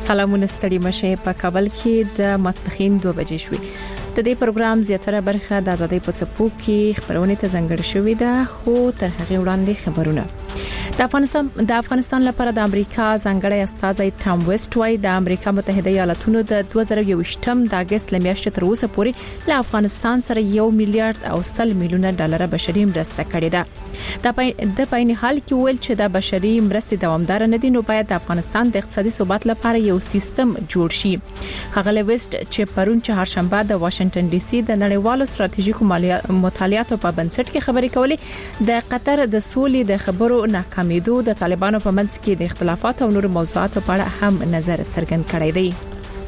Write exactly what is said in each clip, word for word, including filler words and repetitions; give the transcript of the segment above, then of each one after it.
سلامونه ستړي مشه په کابل کې د ماسپخین دوه بجې شوې. د دې پروګرام زیاتره برخه د آزادۍ په څپو کې خبرونه ته ځانګړې شوې ده، خو تر هغه وړاندې خبرونه. د افغانستان د افغانستان لپاره د امریکا ځانګړی استازی ټام ویسټ وايي د امریکا متحده ایالاتونو د دوه زره یوویشتم د اگست لمیاشتې تر اوسه پورې له افغانستان سره یو میلیارډ او سل میلیونه ډالر بشري مرسته کړې ده. د پاین حال کې ویل چې د بشري مرستې دوامدار نه دي، نو باید د افغانستان د اقتصادي ثبات لپاره یو سیستم جوړ شي. هغه ویسټ چې پرون چهارشنبه د واشنگټن ډي سي د نړیوالو ستراتیژیکو مطالعاتو په بنسټ کې خبرې کولې، د قطر د سولې د خبرو ناکامیدو د طالبانو په منځ کې د اختلافات او نور موضوعاتو په اړه هم نظر څرګند کړی دی.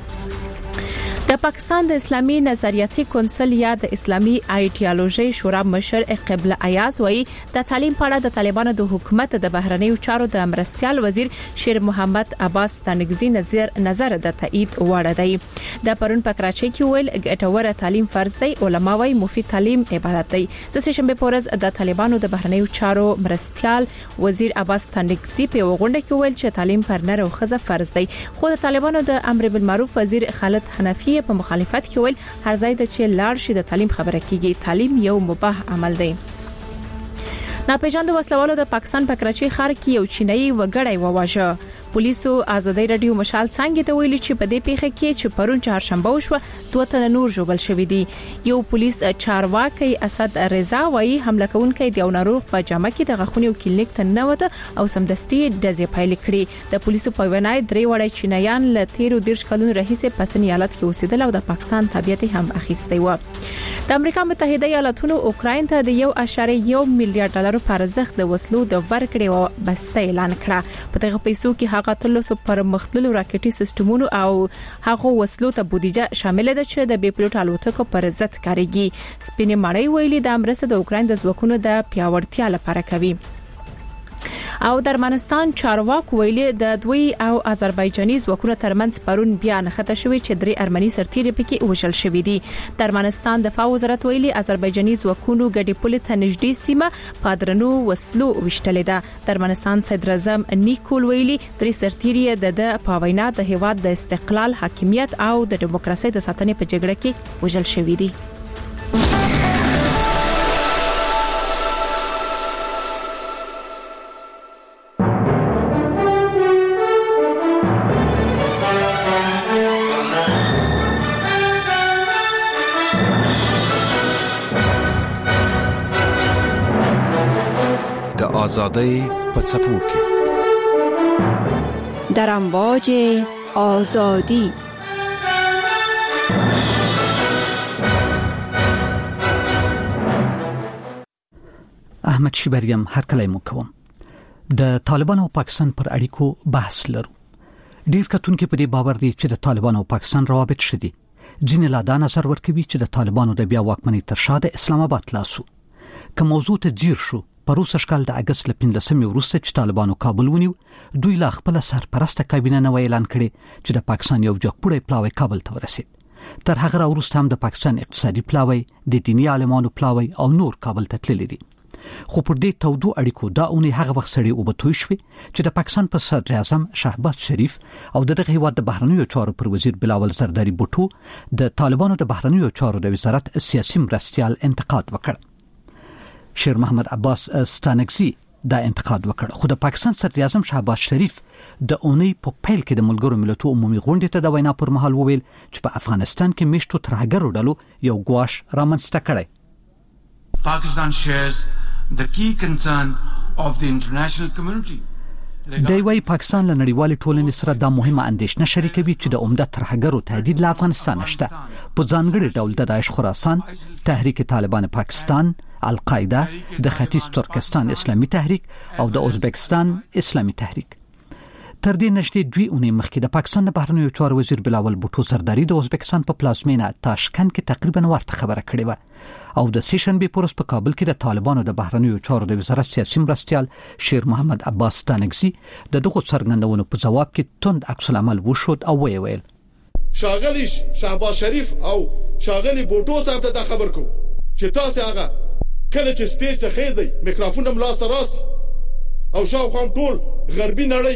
د پاکستان د اسلامي نظریاتي کونسل یا د اسلامي ایډیالوژي شورا مشر قبله ایاز وايي د تعلیم په اړه د طالبانو د حکومت د بهرنیو چارو د مرستيال وزیر شیر محمد عباس تنگزی نظر نظر د تایید وړ دی. د پرون په کراچۍ کې ویل ګټور تعلیم فرض دی، علما وايي مفید تعلیم عبادت دی. د سشنبه پورز د طالبانو د بهرنیو چارو مرستيال وزیر عباس تنگزی په وغونډه کې ویل چې تعلیم پر نر او ښځه فرض دی، خو د طالبانو د امر بالمعروف وزیر خالد حنفی په مخالفت کې ویل هر ځای د چې لاړ شي د تعلیم خبره کیږي، تعلیم یو مباح عمل دی. ناپېژاندو وسلوالو د پاکستان په کراچۍ ښار کې یو چینایي وګړی وواژه. پولیسو آزادۍ رادیو مشال څنګه ته ویلي چې په دې پیښه کې چې پرون چهارشنبه وشو دوه تن نور ژوبل شوی دي. یو پولیس چارواکي اسد رضا وايي حمله کوونکي د یو ناروغ په جامه کې د غاښونو کلینیک ته ننوته او سمدستي ډزې پیل کړې. د پولیسو په وینا درې وړي چینایان له تیرو دیرش کلونو راهیسې په سن ایالت کې اوسېدل او د پاکستان تابعیت هم اخیستی و. د امریکا متحده ایالاتونو اوکراین ته د یو اشاریه یو میلیارډ ډالر په ارزښت د وسلو د ورکړې او بسته اعلان کړه. په دغه پیسو کې هغه تلوسو پر مختلفو راکټي سیستمونو او هغه وسلو ته بودیجه شامل ده چې د بي پلوټ الوتکو پر ضد کاریږي. سپینې مړی ویلي د امریکا د اوکراین د ځواکونو د پیاوړتیا لپاره کوي. او درمنستان چارواک ویلي د دوی او آذربایجاني ځواکونو ترمنځ پرون بیا نښته شوې چې درې ارمني سرتیري پکې وشل شوې دي. درمنستان دفاع وزارت ویلي آذربایجاني ځواکونو ګډي پولې ته نږدې سیمه پادرنو وسلو وشتلې ده. درمنستان صدر اعظم نیکول ویلي درې سرتیري د په وینا د هیواد د استقلال، حاکمیت او د دیموکراسي د ساتنې په جګړه کې وشل شوې دي. آزادی په څپو کې در امواج آزادی. احمد شیبریم هر کله مو کوم. د طالبانو او پاکستان پر اړیکو بحث لرو. ډیر کتونکو په دې باور دي چې د طالبانو او پاکستان روابط شدي. ځینې لا دا نظر ورکوي چې د طالبانو د بیا واکمنۍ تر شا د اسلام آباد لاسو. که موضوع ته ځیر شو پروسه شکل د اگست ل پنځمې وروسته چې طالبانو کابل ونیو، دوی لا خپل سرپرسته کابینه نو اعلان کړي چې د پاکستان یو جګپوړی پلاوی کابل ته ورسید. تر هغه وروسته هم د پاکستان اقتصادي پلاوی، د دینی عالمانو پلاوی او نور کابل ته تللی دي. خو پر دې تودو اړیکو دا اونې هغه وخت سړي او بتوي شوي چې د پاکستان په صدر اعظم شهباز شریف او دغه هیواد د بهرنیو چارو پر وزیر بلاول زرداری بوټو د طالبانو د بهرنیو چارو د وزارت سیاسي مرستيال انتقاد وکړ. شیر محمد عباس ستانکزی دا انتقاد وکړ، خو د پاکستان صدر اعظم شهباز شریف د اونۍ په پیل کې د ملګرو ملتونو عمومي غونډې ته د وینا پر مهال وویل چې په افغانستان کې میشتو ترهګرو ډلو یو ګواښ رامنځته کړی. Pakistan shares the key concern of the international community. دی وايي پاکستان له نړیوالې ټولنې سره دا مهمه اندېښنه شریکوي چې د عمده ترهګرو تهدید له افغانستان شته، په ځانګړي ډول د داعش خراسان، تحریک طالبان پاکستان، القاعده، د ختیځ ترکستان اسلامي تحریک او د ازبکستان اسلامي تحریک. تر دې نشته دوی اونې مخکې د پاکستان د بهرنیو چارو وزیر بلاول بوټو زرداری د ازبکستان په پلازمینه تاشکند کې تقریبا ورته خبره کړې و او د سیشنبه پورس په کابل کې د طالبانو د بهرنیو چارو د وزارت سیاسي مرستيال شیر محمد عباس تانگزی د دغه څرګندونو په جواب کې توند عکس العمل وشود او ویل شاغلی شهباز شریف او شاغلی بوټو صاحب ته خبر کو چې تاسو هغه کله چې سټیج ته خېځي میکروفون هم لاس ته راس او شاو خام ټول غربي نړۍ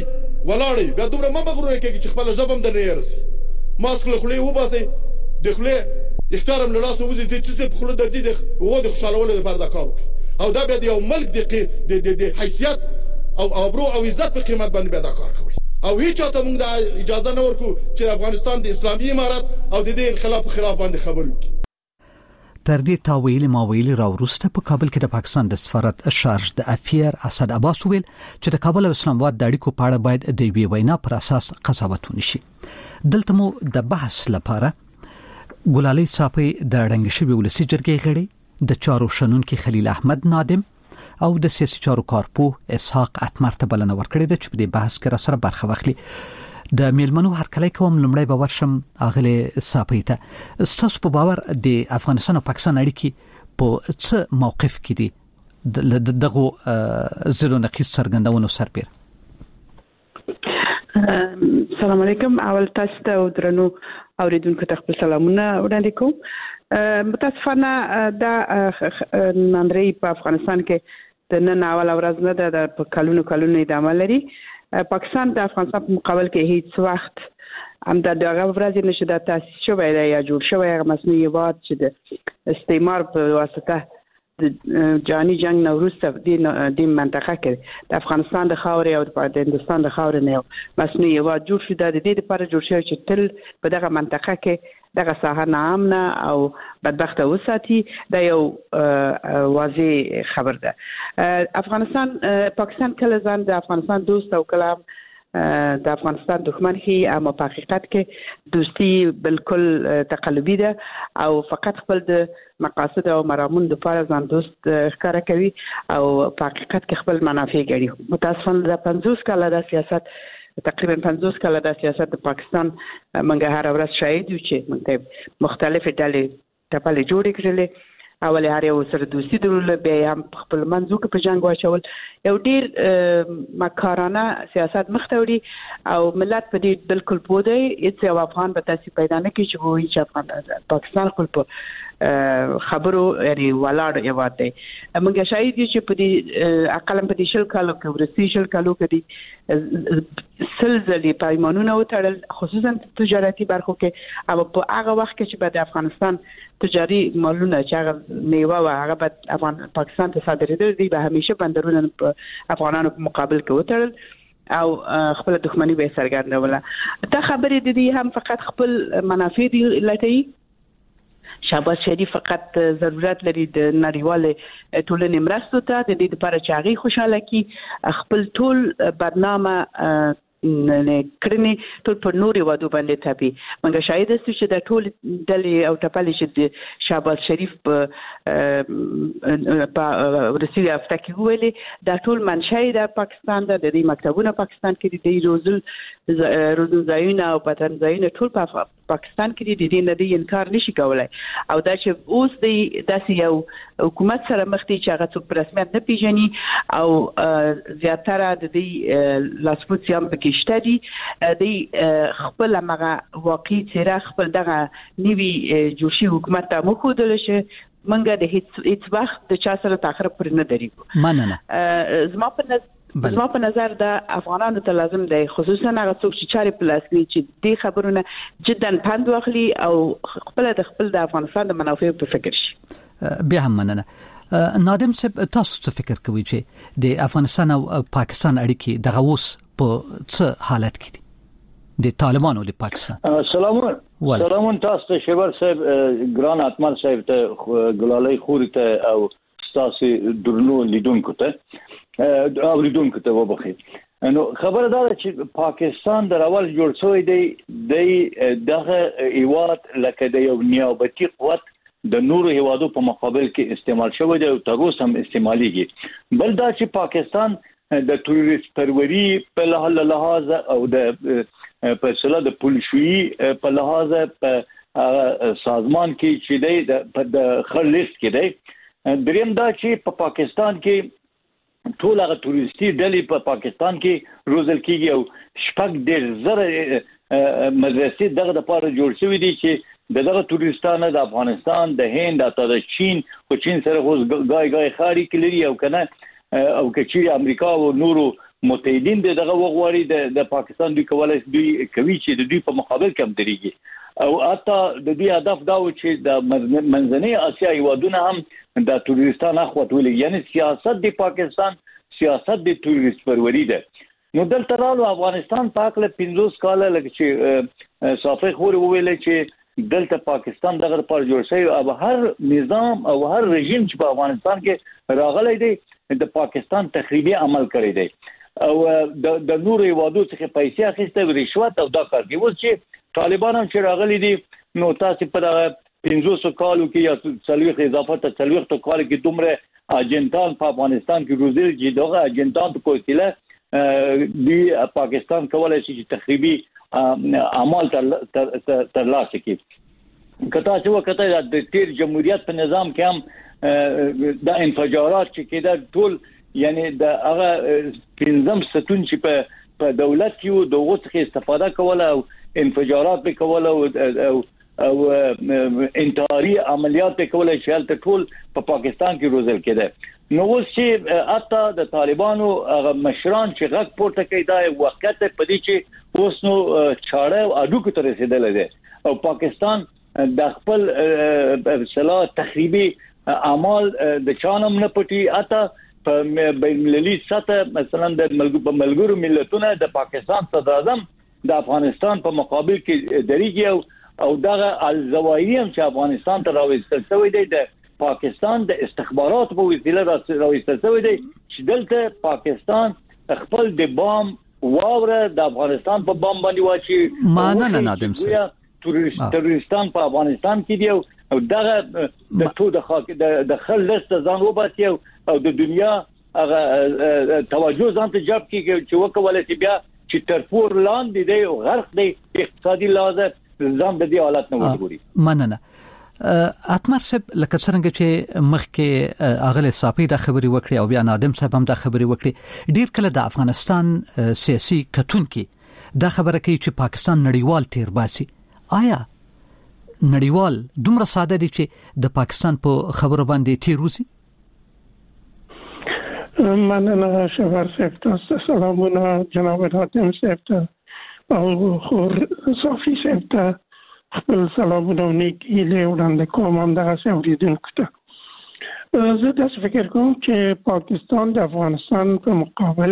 ولاړی بیا دومره ما مغرور کېږي چې خپل ژبم در نه رسي ماسک له خولې وباسي د خولې اختیارم له لاسه وځي چې په خوله درځي د هغو د خوشحالولو لپاره دا کار وکړي او دا بیا د یو ملک د حیثیت او ابرو او عزت په قیمت باندې بیا دا کار کوي او هیڅ چاته موږ دا اجازه نه ورکو چې افغانستان د اسلامي امارت او د دې انقلاب په خلاف باندې خبرې وکړي. تر دې تاویل ماویل راوروسته په کابل کې د پاکستان د سفارت شارج د افیر اسد عباس ویل چې د کابل او اسلام آباد د اړیکو په اړه باید د وی وینا پر اساس قضاوت ونشي. دلته مو د بحث لپاره ګلالي صافي د رنګ شوی ولسی جرګې غړي د چارو شنونکو خلیل احمد نادم او د سیاسي چارو کارپو اسحاق اتمر ته بلنه ورکړې ده چې په دې بحث کې را سره برخه واخلي. د میلمنو هرکلی کوم لمړی باور شم اغله صافي ته ستاسو په باور د افغانستان او پاکستان اړیکې په څه موقف کې دي دغه زلو نقیص څرګندونو سربېر؟ السلام علیکم. اول تاسو ته درنو اوریدونکو ته خپل سلامونه وړاندې کوم. متاسفانه دا ناندري په افغانستان کې د نن اول ورځ نه ده په کلونو کلونو ادامه لري. پاکستان د افغانستان په مقابل کې هیڅ وخت هم د دغه ورځې نشي د تاسیس شوی دی یا جوړ شوی هغه مصنوعي هېواد چې د استعمار په واسطه د جهاني جنگ نه وروسته د دې منطقه کې د افغانستان د خاورې او د هندوستان د خاورې نه مصنوعي هېواد جوړ شو. د دې لپاره جوړ شوی چې تل په دغه منطقه کې دغه ساحه ناامنه او بدبخته وساتي. دا یو واضح خبر ده. افغانستان پاکستان کله ځان د افغانستان دوست او کله د افغانستان دښمن هي، اما په حقیقت کې دوستی بالکل تقلبي ده او فقط خپل د مقاصد او مرامون لپاره ځان دوست ښکاره کوي او په حقیقت کې خپل منافع ګڼي. متاسفانه د پنځوس کاله د سیاست تقریبا پنځوس کاله د سیاست د پاکستان منګه هر ورځ شاهد یو چې موږ مختلفې ډلې ټپلې جوړې کړلې. اول هر یو سره دوستی درلوده، بیا هم خپل منځو کې په جنگ واچول. یو ډیر مکارانه سیاست مخته وړي او ملت په دې بالکل پوه دی. هیڅ یو افغان به تاسو پیدا نه کړي چې وایي چې افغان پاکستان خپل په خبرو یعنی ولاړ یوات دی. موږ شاهد یو چې په دې اقل په دې شل کالو کې ورسې شل کالو کې دي سلسله پیمانونه وتړل، خصوصا تجارتي برخو کې. او په هغه وخت کې چې بعد افغانستان تجاري مالونه چې هغه میوه او هغه بعد افغان پاکستان ته صادرېدل دي، به همیشه بندرونه په افغانانو په مقابل کې وتړل او خپل دښمنی به څرګندوله. دا خبرې د دې هم فقط خپل منافع دي لټوي. شهباز شریف فقط ضرورت لري د نړیوال ټولنې مرستو ته د دې لپاره چې هغه خوشاله کی خپل ټول بدنامه نه کړنی ټول په نوري وادو باندې تابي. موږ شاهد یو چې د ټول ډلې او ټپلې چې د شهباز شریف په په ورسېږي افته کې ویلي دا ټول منشأ د پاکستان د دې مکتبونه پاکستان کې د روزل روزل ځایونه او پاتن ځایونه ټول په پاکستان کې د دې نه دی انکار نشي کولای. او دا چې اوس د داسې یو حکومت سره مخ دي چې هغه څوک په رسمیت نه پیژني او زیاتره د دې لاسپوڅ هم پکې شته دي. د خپل هغه واقعي څیره خپل دغه نوي جوړشي حکومت ته مخودل شي. منګه د هیڅ هیڅ وخت د چا سره تاخر پر نه درېږو. مننه. زما په نظر زما په نظر د افغانانو ته لازم دی خصوصا هغه څوک چې چارې په لاس کې چې دې خبرونه جدا پند واخلي او خپل د خپل د افغانستان د منافعو په فکر شي. بیا هم مننه. نادم صاحب تاسو څه فکر کوئ چې د افغانستان او پاکستان اړیکې دغه اوس په څه حالت کې دي د طالبانو له پاکستان؟ سلامونه سلامونه تاسو ته شبر صاحب، ګران اتمر صاحب ته، ګلالي خوري ته او تاسو درنو لیدونکو ته اوریدونکو ته وبخښئ. نو خبره دا ده چې پاکستان د اول جوړ شوی دی د دغه هیواد لکه د یو نیابتي قوت د نورو هیوادو په مقابل کې استعمال شوی دی او تر اوسه هم استعماليږي. بل دا چې پاکستان د تروریست پروري په لحاظ او د په سلا د پولیسوي په لحاظ په سازمان کې چې دی د خړ لیست کې دی. دریم دا چې په پاکستان کې ټول هغه تروریستي ډلې په پاکستان کې روزل کېږي او شپږ ډېر زره مدرسې دغه د پاره جوړ شوې دي چې دغه تروریستانه د افغانستان، د هند، د چین، خو چین سره اوس ګای ګای خاري کړي او کنه او کچې امریکا او نورو متحدین دغه وغوړي د پاکستان دوی کولای دوی کوي چې د دوی په مقابل کې هم درېږي او حتی د دې هدف دا و چې د منځنۍ اسیا هیوادونه هم د تروریستان اخواتول یعنی سیاست د پاکستان سیاست د تروریست پروري ده نو دلته راو افغانستان پاکله پنځوس کال لکه چې صافي خور ویل چې دلته پاکستان دغه پر جوړ شوی او هر نظام او هر رژیم چې په افغانستان کې راغلی دی د پاکستان تخریبي عمل کړی دی او د د نور هیوادو څخه پیسې اخیسته رشوت او دا کار دی اوس چې طالبان هم چې راغلي دي نو تاسو په دغه پنځوس کالو کې یا څلويخ اضافه ته څلويخ کال کې دومره اجنټان په افغانستان کې روزل چې دغه اجنټان په کوتله دی پاکستان کولای شي چې تخریبي اعمال تر لاسه کړي کته چې وکړه د تیر جمهوریت په نظام کې هم د انفجارات چې کېده ټول یعنی د هغه پنځم ستون چې په په دولت کې د وڅخه استفاده کوله او انفجارات به کوله او او انتحاري عملیات به کوله چې تل ټول په پاکستان کې روزل کېده نو اوس چې اته د طالبانو هغه مشران چې غږ پورته کوي دا وخت په دې چې اوس نو چاړه او اډوکو ته رسیدل دي او پاکستان د خپل صلاح تخریبي اعمال د چانم نه پټي اته په بین‌المللي سطح مثلا د ملګرو ملتونو د پاکستان صدر اعظم د افغانستان په مقابل کې درېږي او او دغه الزوایي هم چې افغانستان ته راوستل شوی دی د پاکستان د استخبارات په وسیله راوستل شوی دی چې دلته پاکستان خپل د بام واوره د افغانستان په بام باندې واچي معنا نه نادم سره تروریستان په افغانستان کې دی او دغه د ټول د خاک د خل لست ځان وباسي او د دنیا هغه توجه ځان ته جلب کیږي چې وکولای شي بیا چې ترپور لاندې دی او غرق دی اقتصادي لازم ځان د دې حالت نه وګوري مننه اتمر صاحب لکه څنګه چې مخکې اغله صافي د خبري وکړي او بیا نادم صاحب هم د خبري وکړي ډیر کله د افغانستان سیاسي کتونکو دا خبره کوي چې پاکستان نړیوال تیر باسي آیا نړیوال دومره ساده دي چې د پاکستان په خبرو باندې تیروزي مننه شهر صاحب سلامونه جناب حاتم صاحب او خور صافي صاحب خپل سلامونه نیکی له وړاندې کوم هم دغه اوریدونکو ته زه داسې فکر کوم چې پاکستان د افغانستان په مقابل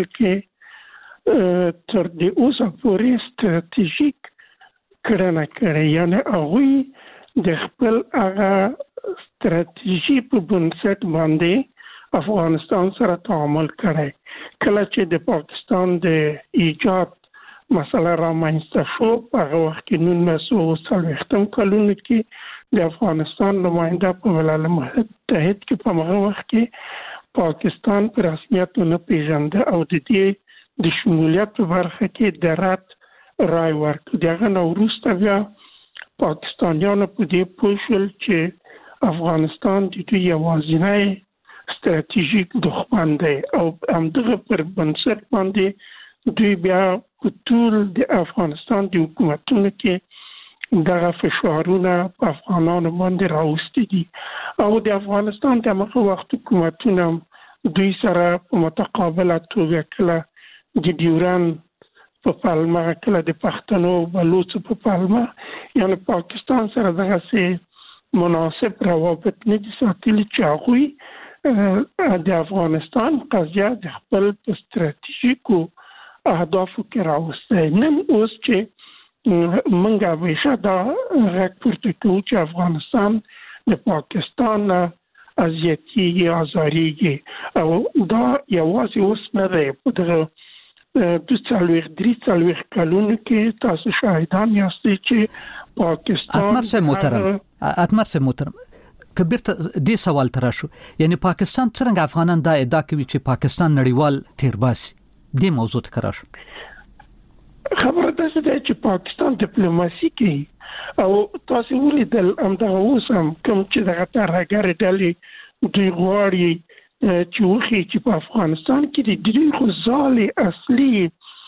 کې تر دې اوسه پورې ستراتیژیک کړنه کړې یعنی هغه د خپل هغه ستراتیژي په بنسټ باندې افغانستان سره تعامل کړی کله چې د پاکستان د ایجاد مسله رامنځته شو په هغه وخت کې نولس سوه څلوېښتم کلونو کې د افغانستان نماینده په ملل متحد کې په هغه وخت کې پاکستان په رسمیت نه پیژنده او د دې د شمولیت په برخه کې د رد رای ورکړ دغه نو وروسته بیا پاکستانیانو په دې پوه شول چې افغانستان د دوی یوازینی ستراتیژیک دښمن دی او همدغه پر بنسټ باندې دوی بیا ټول د افغانستان د حکومتونو کې دغه فشارونه په افغانانو باندې راوستي دي او د افغانستان د هغه وخت حکومتونه دوی سره په متقابله توګه کله د ډیورن په پالما کله د پښتنو بلوچ په پالما یعنی پاکستان سره دغه سي مناسب روابط نه دي ساتلي چې هغوی د افغانستان قضیه د خپل ستراتیژیکو اهدافو کې راوستي نن اوس چې منګه ویشه دا غږ پورته کوي چې افغانستان د پاکستان ازیاتی ازاریږي او دا یوازې اوس نه دی په دغه د څلوېښت درې څلوېښت کلونو کې تاسو شاهدان یاستئ چې پاکستان اتمر صاحب محترم اتمر صاحب محترم کبیر ته دې سوال تر شو یعنی پاکستان څنګه افغانان دا ادعا کوي چې پاکستان نړیوال تیرباسي دې موضوع ته راش خبره ده چې پاکستان ډیپلوماسي کوي او تاسو ولیدل همدغه اوس هم کوم چې دغه ترهګر ډلې دوی غواړي چې وخی چې په افغانستان کې د دې غزالې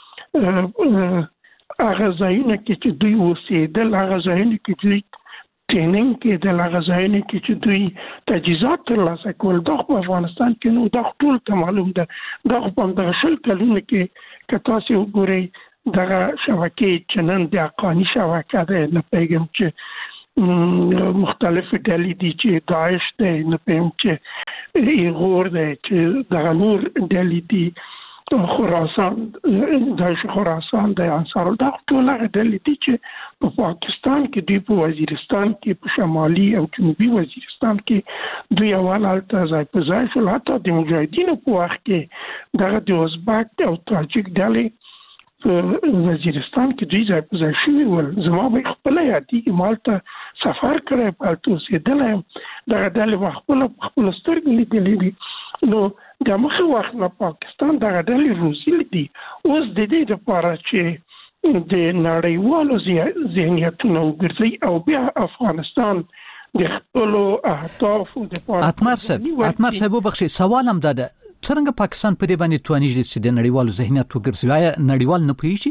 اصلي هغه ځایونه کې چې دوی اوسېدل هغه ځایونه کې دوی ټریننګ کې د لغزاینې کې چې دوی تجهیزات ترلاسه کول د افغانستان کې نو د ټول ته معلوم ده د په دغه شل کلونو کې کتا سي وګوري دغه شبکې چې نن د اقانی شبکه ده نه پیغام چې مختلف ډلې دي چې داعش ده نه پیغام چې ایغور ده چې دغه نور ډلې دي خراسان داعش خراسان د انصار الله ټول ډلې دي چې په پاکستان کې دی په وزیرستان کې په شمالي او جنوبي وزیرستان کې دوی اول حالت ځای په ځای شول حتی د مجاهدینو په وخت کې دغه د ازبک او تاجک ډلې وزیرستان کې دوی ځای په ځای شوي ول زما به خپل یادېږي مالته سفر کړی پالتو اوسېدلی یم دغه ډلې به خپله په خپلو سترګو لیدلې دي نو د مخکې وخت نه پاکستان دغه ډلې روزلي دي اوس د دې دپاره چې د نړیوالو ذهنیتونه وګرځي او بیا افغانستان د خپلو اهدافو دپاره اتمر صاحب اتمر صاحب وبخښئ سوال هم دا ده څرنګه پاکستان په دې باندې توانیږي چې د نړیوالو ذهنیت وګرځي آیا نړیوال نه پوهیږي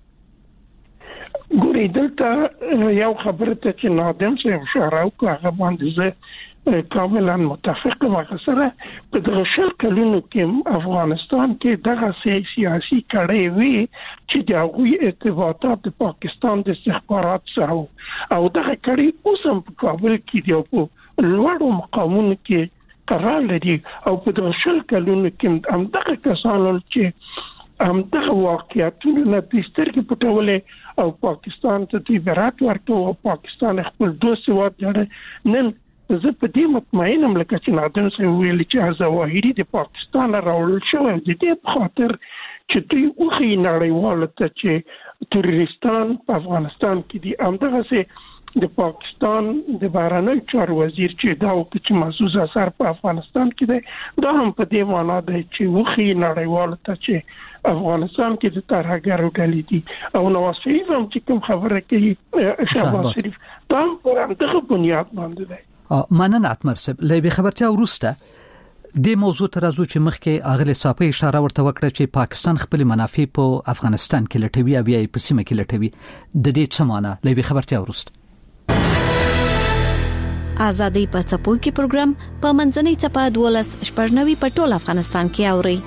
ګورې دلته یو خبره ته چې نادم صاحب اشاره وکړه هغه باندې زه کاملا متفق یم هغه سره په دغه شل کلونو کې افغانستان کې دغه سیاسي کړۍ وي چې د هغوی ارتباطات د پاکستان د استخبارات سره او دغه کړۍ اوس هم په کابل کې دی او په لوړو مقامونو کې قرار لري او په دغه شل کلونو کې همدغه کسانو چې همدغه واقعیتونه نه د سترګې پټولې او پاکستان ته دوی برات ورکړو او پاکستان خپل دوست هېواد ګڼي نن زه په دې مطمئن یم لکه چې نادم صاحب ویلي چې ظواهري د پاکستان راوړل شوی د دې په خاطر چې دوی وښیي نړیوالو ته چې تروریستان په افغانستان کې دي همدغسې د پاکستان د بهرنیو چارو وزیر چې دا وکړي چې محسوس اثر په افغانستان کې دی دا هم په دې معنا دی چې وښیي نړیوالو ته چې افغانستان کې د ترهګرو ډلې دي او نواز شریف هم چې کوم خبره کوي شهباز شریف دا هم پر همدغه بنیاد باندې دی مننه اتمر صاحب له به خبرتیا وروسته د موضوع تر ازو چې مخکې اغله صاحب اشاره ورته وکړه چې پاکستان خپل منافع په افغانستان کې لټوي او بیا په سیمه کې لټوي د دې څه معنی له به خبرتیا وروسته آزادۍ په څپو کې پروګرام په منځنۍ چپه دولس شپږنوي په ټول افغانستان کې اوري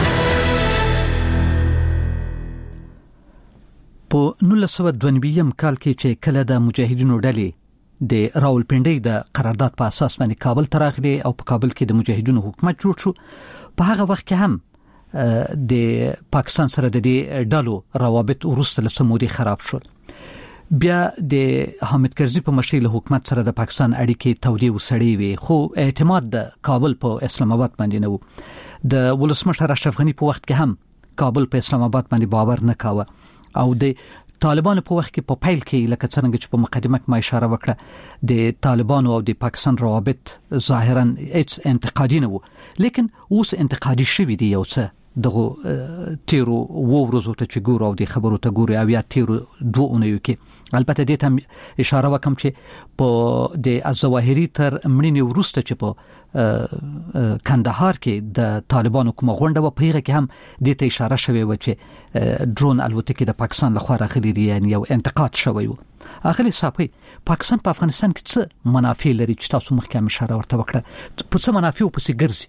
په نولس سوه دوه نوي کال کې چې کله د مجاهدینو ډلې د راولپنډۍ د قرارداد په اساس باندې کابل ته راغلي او په کابل کې د مجاهدینو حکومت جوړ شو په هغه وخت کې هم د پاکستان سره د دې ډلو روابط وروسته له سمودي خراب شول بیا د حامد کرزي په مشرۍ له حکومت سره د پاکستان اړیکې تودې وسړې وي خو اعتماد د کابل په اسلام آباد باندې نه و د ولسمشر اشرف غني په وخت کې هم کابل په اسلام آباد باندې باور نه کاوه او د طالبانو په وخت کې په پیل کې لکه څنګه چې په مقدمه کې ما اشاره وکړه د طالبانو او د پاکستان روابط ظاهرا هیڅ انتقادي نه وو لیکن اوس انتقادي شوي دي یو څه دغه تیرو وو ورځو ته چې ګورو او د خبرو ته ګورو او یا تیرو دوه اونیو کې البته دې ته اشاره وکم چې په د ظواهري تر مړینې وروسته چې په کندهار کې د طالبانو کومه غونډه و پیغه کې هم دې ته اشاره شوی و چې درون الوتکې د پاکستان لخوا راغلي دي یعنی یو انتقاد شوی و اخلي صاحب پاکستان په افغانستان کې څه منافع لري چې تاسو مخکې اشاره ورته وکړه په څه منافع او په څه ګرځي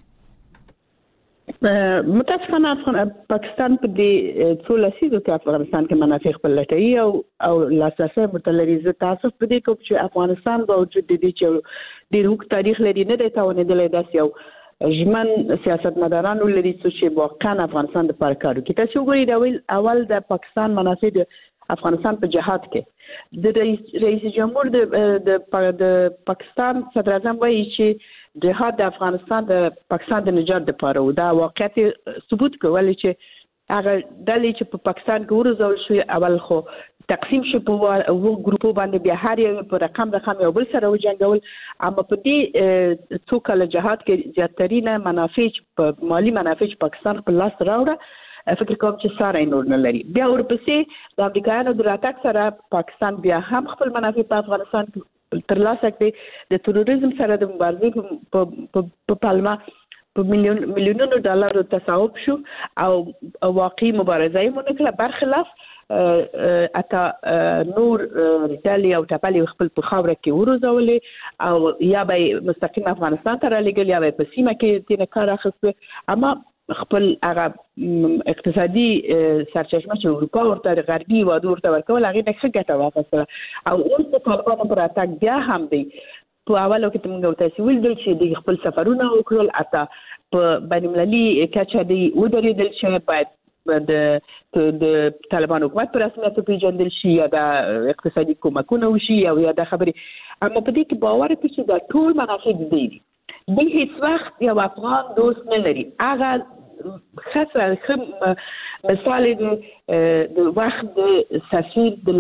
متاسفانه پاکستان په دې څو لسیزو کې افغانستان کې منافع خپل لټوي او او لاساسه متلري زه تاسو په دې کوم چې افغانستان باوجود د دې چې د روغ تاریخ لري نه دی تاوانېدلی داسې یو ژمن سیاستمدارانو لري چې واقعا افغانستان د لپاره کار کوي تاسو وګورئ د اول د پاکستان منافع د افغانستان په جهاد کې د رئیس جمهور د د پاکستان صدر اعظم وایي چې جهاد د افغانستان د پاکستان د نجات لپاره و دا واقعیت ثبوت کوي چې هغه ډلې چې په پاکستان کې ورزول شو اول خو تقسیم شو په وو ګروپو باندې بیا هر یو په رقم رقم یو بل سره وجنګول اما په دې څو کال جهاد کې زیاترینه منافع په مالی منافع پاکستان په لاس راوړه فکر کوم چې ساره نور نه لري بیا ورپسې د امریکایانو د راتګ سره پاکستان بیا هم خپل منافع په افغانستان ترلاسه کړي د تروریزم سره د مبارزې په پالما په میلیون میلیونونو ډالر تصاحب شو او واقعي مبارزه یې مونږ کړه برخلاف اته نور ډالي او ټاپلي خپل په خاوره کې وروزولې او یا به مستقیم افغانستان ته رالېږل یا به په سیمه کې تینه کار اخیسته اما خپل هغه اقتصادي سرچشمه چې اروپا ورته غربي وادو ورته ورکول هغه نه ښه ګټه واخیسته او اوس په طالبانو پر اتاک بیا هم دی په اولو کې موږ تاسو ویل چې د خپل سفرونه وکړل اته په بین‌المللي کچه دی ودرېدل چې باید د د طالبان حکومت پر رسمیت پیژندل شي یا د اقتصادي کومکونه وشي او یا د خبرې اما په دې کې باور کوي چې دا ټول منافع دي د هیڅ وخت یو افغان دوست نه لري هغه خاصه مثال د وخت د سفیر د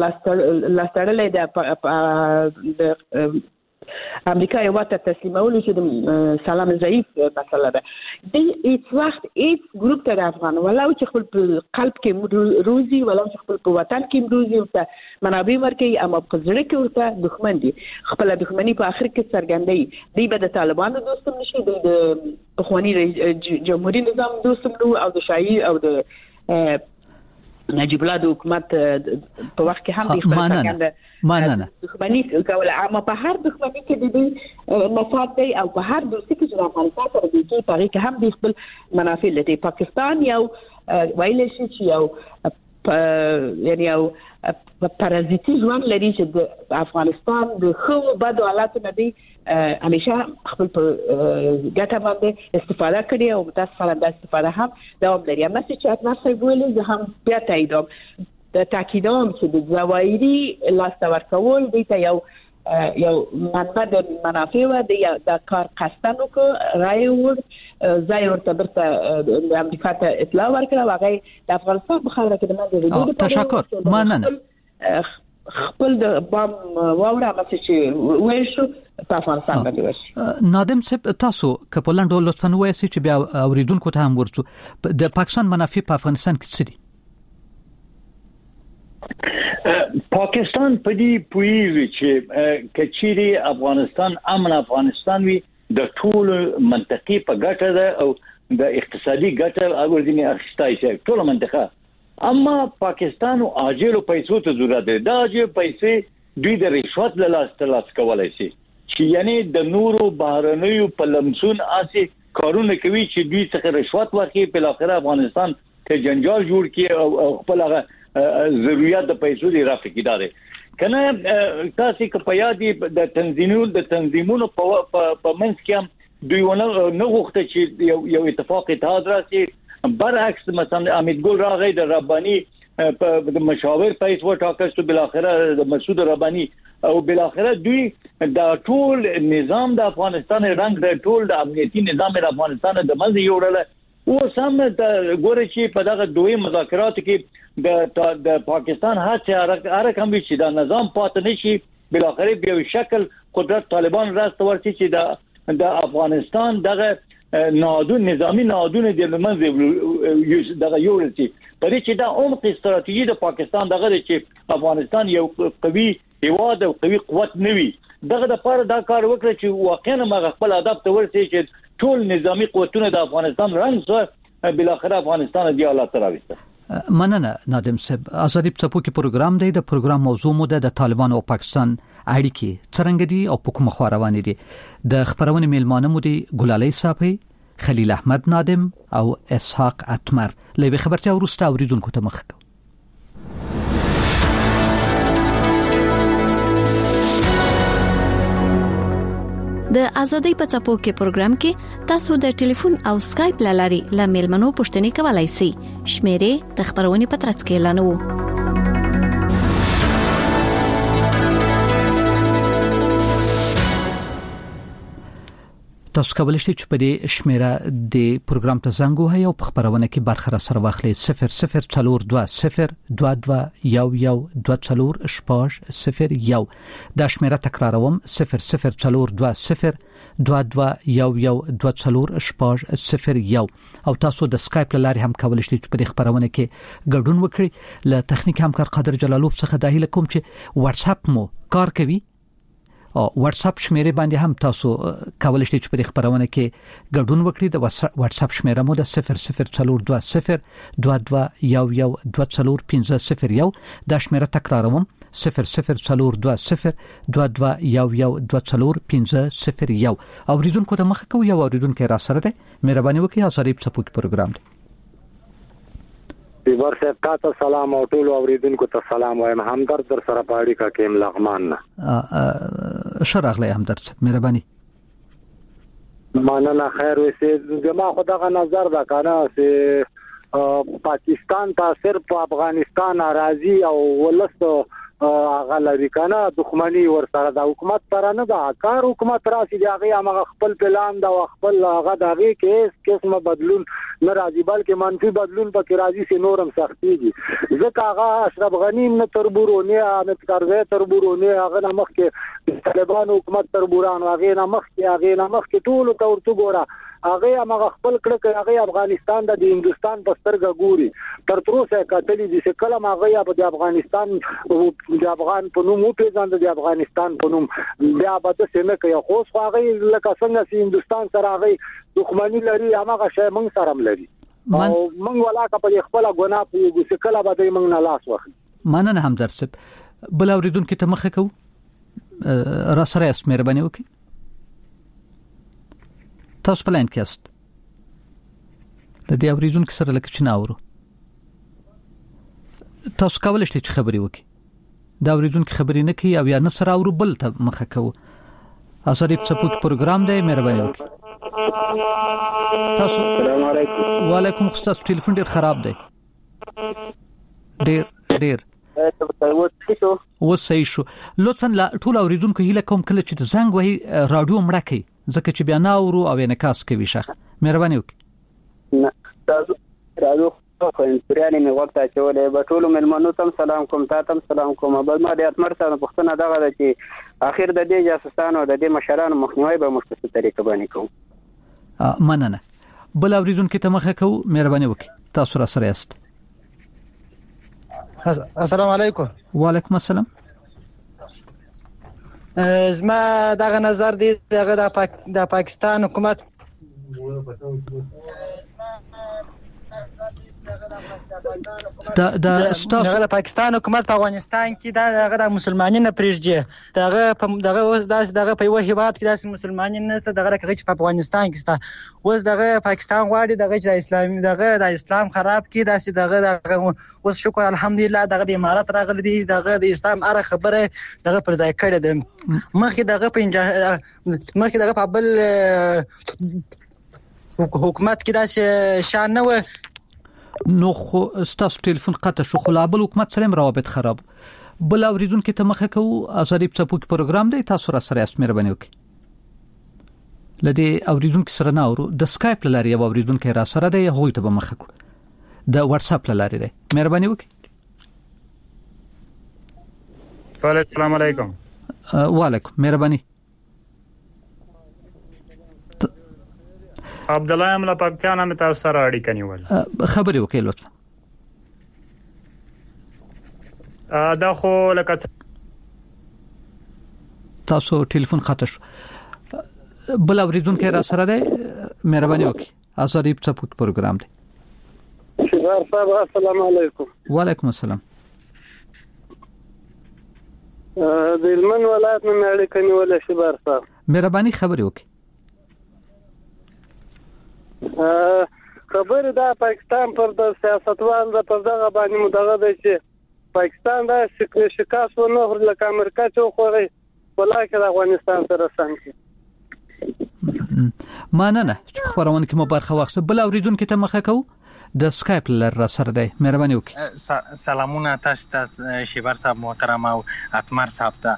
لاستړلې د امریکا یو ته تسلیمولو چې د سلام ضعیف مسله ده د هیڅ وخت هیڅ ګروپ ته افغان ولو چې خپل قلب کې روزي ولو چې خپل په وطن کې روزي او منابع ورکي اما په ځړه کې ورته دښمن دي خپل دښمنی په اخر کې څرګندي دی به د طالبانو دوستم نشي د اخواني جمهوریت نظام دوستم نو او د شایي او د نجیب الله د حکومت په وخت کې هم د خپل څرګنده ماننه دښمنی کول اما په هر دښمنی کې د دې مفاد دی او په هر دوستي کې چې افغانستان سره د دې په کې هم د خپل منافع لري پاکستان یو ویل شي چې یو یعنی یو پارازیتي ځوان لري چې د افغانستان د خو بد حالات نه دی همیشه خپل په ګټه باندې استفاده کوي او متاسفانه د استفاده هم دوام لري اما چې اتمر صاحب ویل زه هم بیا تاییدوم د تاکیدوم چې د ظواهري لاس ورکول دی ته یو یو منبع د منافع و د کار قصدنو کو رای ور ځای ورته برته د امریکا ته اطلاع ورکړه هغه د افغانستان په خاطر کې د منځ دی تشکر مننه خپل د بام واوره مڅ چې ویل شو په افغانستان باندې وشي نادم صاحب تاسو کپلند لطفا وایي چې بیا اوریدونکو ته هم ورڅو د پاکستان منافع په افغانستان کې څه دي پاکستان په دې پویږي چې کچيري افغانستان امن افغانستان وي د ټول منطقي په ګټه ده او د اقتصادي ګټه او ورځنی اخستای شي ټول منطقه اما پاکستان او اجل پیسو ته ضرورت ده دا چې پیسې دوی د رشوت له لاس تلاش کولای شي چې یعنی د نورو بهرنیو په لمسون اسي کارونه کوي چې دوی څخه رشوت ورکړي په اخر افغانستان ته جنجال جوړ کړي او خپل هغه ضرورت د پیسو دی رافع کیداره کنه تاسو کې په یاد د تنظیمونو د تنظیمونو په په منځ کې دوی ونه نه غوښته چې یو یو اتفاق اتحاد راشي برعکس مثلا امید ګل راغی د ربانی په مشاور پیس و ټاکل بل اخره د مسعود ربانی او بل اخره دوی د ټول نظام د افغانستان رنګ د ټول د امنیتي نظام د افغانستان د منځ یوړل او سم د ګوري چې په دغه دوی مذاکرات کې د د پاکستان هڅه هر کوم چې دا نظام پات نشي بل اخر به شکل قدرت طالبان راست ورسي چې د د افغانستان دغه نادون نظامی نادون د منځ دغه یو ورسي په دې چې دا عمق استراتیژي د پاکستان دغه چې افغانستان یو قوي هیواد او قوي قوت نوي دغه د پر دا کار وکړي چې واقعا ما خپل هدف ته ورسي چې ټول نظامی قوتونه د افغانستان رنګ سره بل اخر افغانستان دی حالات راويسته مننه نادم صاحب ازادي په کې پروګرام دی د پروګرام موضوع مو د طالبان او پاکستان اړیکې څنګه دي او په کومه خوا روان دي د خبرونه میلمانه مو دي ګلالي صافي خلیل احمد نادم او اسحاق اتمر لوي خبرته ورسته اوریدونکو ته مخ د ازادۍ په چاپو کې پروګرام کې تاسو د ټلیفون او اسکایپ لاري ل میلمنو پوښتنې کولای شئ شمیرې د خبرونې په ترڅ کې اعلانوو تاسو کولی شئ چې په دې شمیره د پروګرام ته زنګ وهئ او په خبرونه کې برخه را سره واخلئ صفر صفر څلور دوه صفر دوه دوه یو یو دوه څلور شپږ صفر یو دا شمیره تکراروم صفر صفر څلور دوه صفر دوه دوه یو یو دوه څلور شپږ صفر یو او تاسو د اسکایپ لاري هم کولی شئ چې په دې خبرونه کې ګډون وکړئ له تخنیک همکار قادر جلالوف څخه د هیله کوم چې واتس اپ مو کار کوي واتس اپ شمیره باندې هم تاسو کولای شئ چې په خبرونه کې ګډون وکړئ. د واتس اپ شمیره مو د صفر صفر څلور دوه صفر دوه دوه یو یو دوه څلور پنځه صفر یو. دا شمیره تکراروم صفر صفر څلور دوه صفر دوه دوه یو یو دوه څلور پنځه صفر یو. اوریدونکو ته مخه کو یو اوریدونکو را سره ده مهرباني وکړئ اساري په سپوک پروګرام دی. دیوار صاحب تاسو سلام او ټول اوریدونکو ته سلام وایم. همدرد در سره پاړی کا کېم لغمان نه شرغله همدرد صاحب مهرباني. ماننه خیر وسه جما خدغه نظر دا کنه سه پاکستان ته صرف افغانستان راضي او ولست هغه لري کنه دښمنی ور سره د حکومت سره نه دا کار حکومت راسي دی هغه هغه خپل پلان دا خپل هغه دغه کیس قسمه بدلون نه راځي بلکې منفي بدلون پکې راځي سي نورم سختيږي ځکه هغه اشرف غنی نه تربورونه امت کاروي تربورونه هغه نه مخ کې طالبان حکومت تربوران هغه نه مخ کې هغه نه مخ کې ټول تورته ګوره هغه هغه خپل کړه هغه افغانستان د هندستان په سترګه ګوري تر تروسه کتلې دي چې کله هغه د افغانستان د افغان په نوم په ځان د افغانستان په نوم بیا به د سیمه کې خو هغه لکه څنګه چې هندستان سره هغه دښمنی لري هغه شی موږ سره لري او موږ ولاکه په خپل ګناه په چې کله به د موږ نه لاس واخلي. مننه هم درسب بل اوریدونکو ته مخه کو را سره است مهرباني وکړئ. تاسو په لاین کې است د دې اوریدونکو سره لکه چې ناورو تاسو کولای شئ چې خبري وکړئ. دا اوریدونکو خبري نه کوي او یا نه سره اورو بل ته مخه کوو. اساري په سپوت پروګرام دی مهرباني وکړئ. تاسو السلام علیکم. وعلیکم السلام. ټلیفون ډیر خراب دی ډیر ډیر و صحیح شو. لطفا لا ټول اوریدونکو هیله کوم کله چې زنګ وهي رادیو مړه کړئ ځکه چې بیا ناورو او انعکاس کوي شخ مهرباني وکړئ. نه تاسو راځو خو انترياني مې وخت اچولې به ټول ملمنو تم سلام کوم تاسو سلام کوم بل ما د اتمر سره پښتنه دغه چې اخر د دې جاسوسانو د دې مشرانو مخنیوي به مختصه طریقه باندې کوم. ا مننه بل اوریدونکو ته مخه کو مهرباني وکړئ. تاسو را سره یاست. السلام علیکم. وعلیکم السلام. زما دغه نظر دی دغه د پاک د پاکستان حکومت د د ستاسو د پاکستان حکومت په افغانستان کې دغه د مسلمانانو پرېږدي دغه دغه اوس دغه په یو هیواد کې د مسلمانانو نشته دغه کې په افغانستان کې ستا اوس دغه پاکستان غواړي دغه د اسلامي دغه د اسلام خراب کړي داسې دغه دغه اوس شکر الحمدلله دغه د امارات راغلي دي دغه د اسلام اره خبره دغه پر ځای کړي ده مخکې دغه په مخکې دغه په بل حکومت کې داسې شان نه و نو خو ستاسو ټلیفون قطع شو خو لابل حکومت سره روابط خراب. بل اوریدونکو ته مخه کو ازاري په سپوک پروګرام دی تاسو را سره است مهرباني وکړئ. لدی اوریدونکو سره نه اورو د اسکایپ لاري او اوریدونکو را سره دی هغه ته به مخه کو د واتس اپ لاري دی مهرباني وکړئ. السلام علیکم. وعلیکم مهرباني. عبد الله املا پاکستان هم تاسو سره اړیکه نیول خبري وکړئ لطفا. دا خو لکه تاسو ټلیفون خاطر شو بل اوریدونکو را سره دی مهرباني وکړئ. ازاري په سپوت پروګرام دی. شبار صاحب السلام علیکم. وعلیکم السلام. د هلمند ولایت نه اړیکه نیول شبار صاحب مهرباني خبري وکړئ. خبر دا پاکستان پر د سیاستوال د پر دغه باندې مدغه دی چې پاکستان دا شکاس و نه لکه امریکا چې خوغي ولکه د افغانستان سره سم کی ماننه خبرونه کې مو برخه واخصه بل اوریدونکو ته مخه کو د اسکایپ لر سره دی مهرباني وکړئ. سلامونه تاسو ته شیبر صاحب محترم او اتمر صاحب ته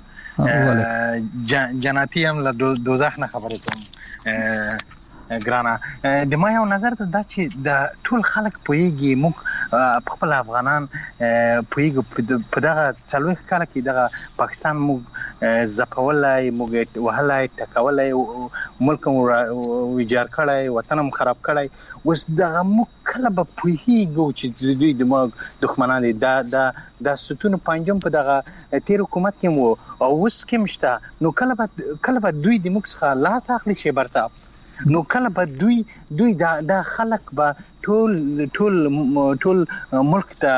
جناتی هم له دوزخ نه خبرې کوم ګرانا د ما یو نظر ته دا چې د ټول خلک پويږي موږ خپل افغانان پویګ په دغه څلوي کال کې دغه پاکستان موږ زپولای موږ وهلای ټکولای ملک مو ویجار کړای وطن مو خراب کړای اوس دغه مو کله به پویګو چې دوی د دښمنان دي دا دا د ستونو پنځم په دغه تیر حکومت کې مو او اوس کې مشته نو کله به کله به دوی د موږ څخه لاس اخلي شي برصاحب نو کله به دوی دوی دا د خلک به ټول ټول ټول ملک ته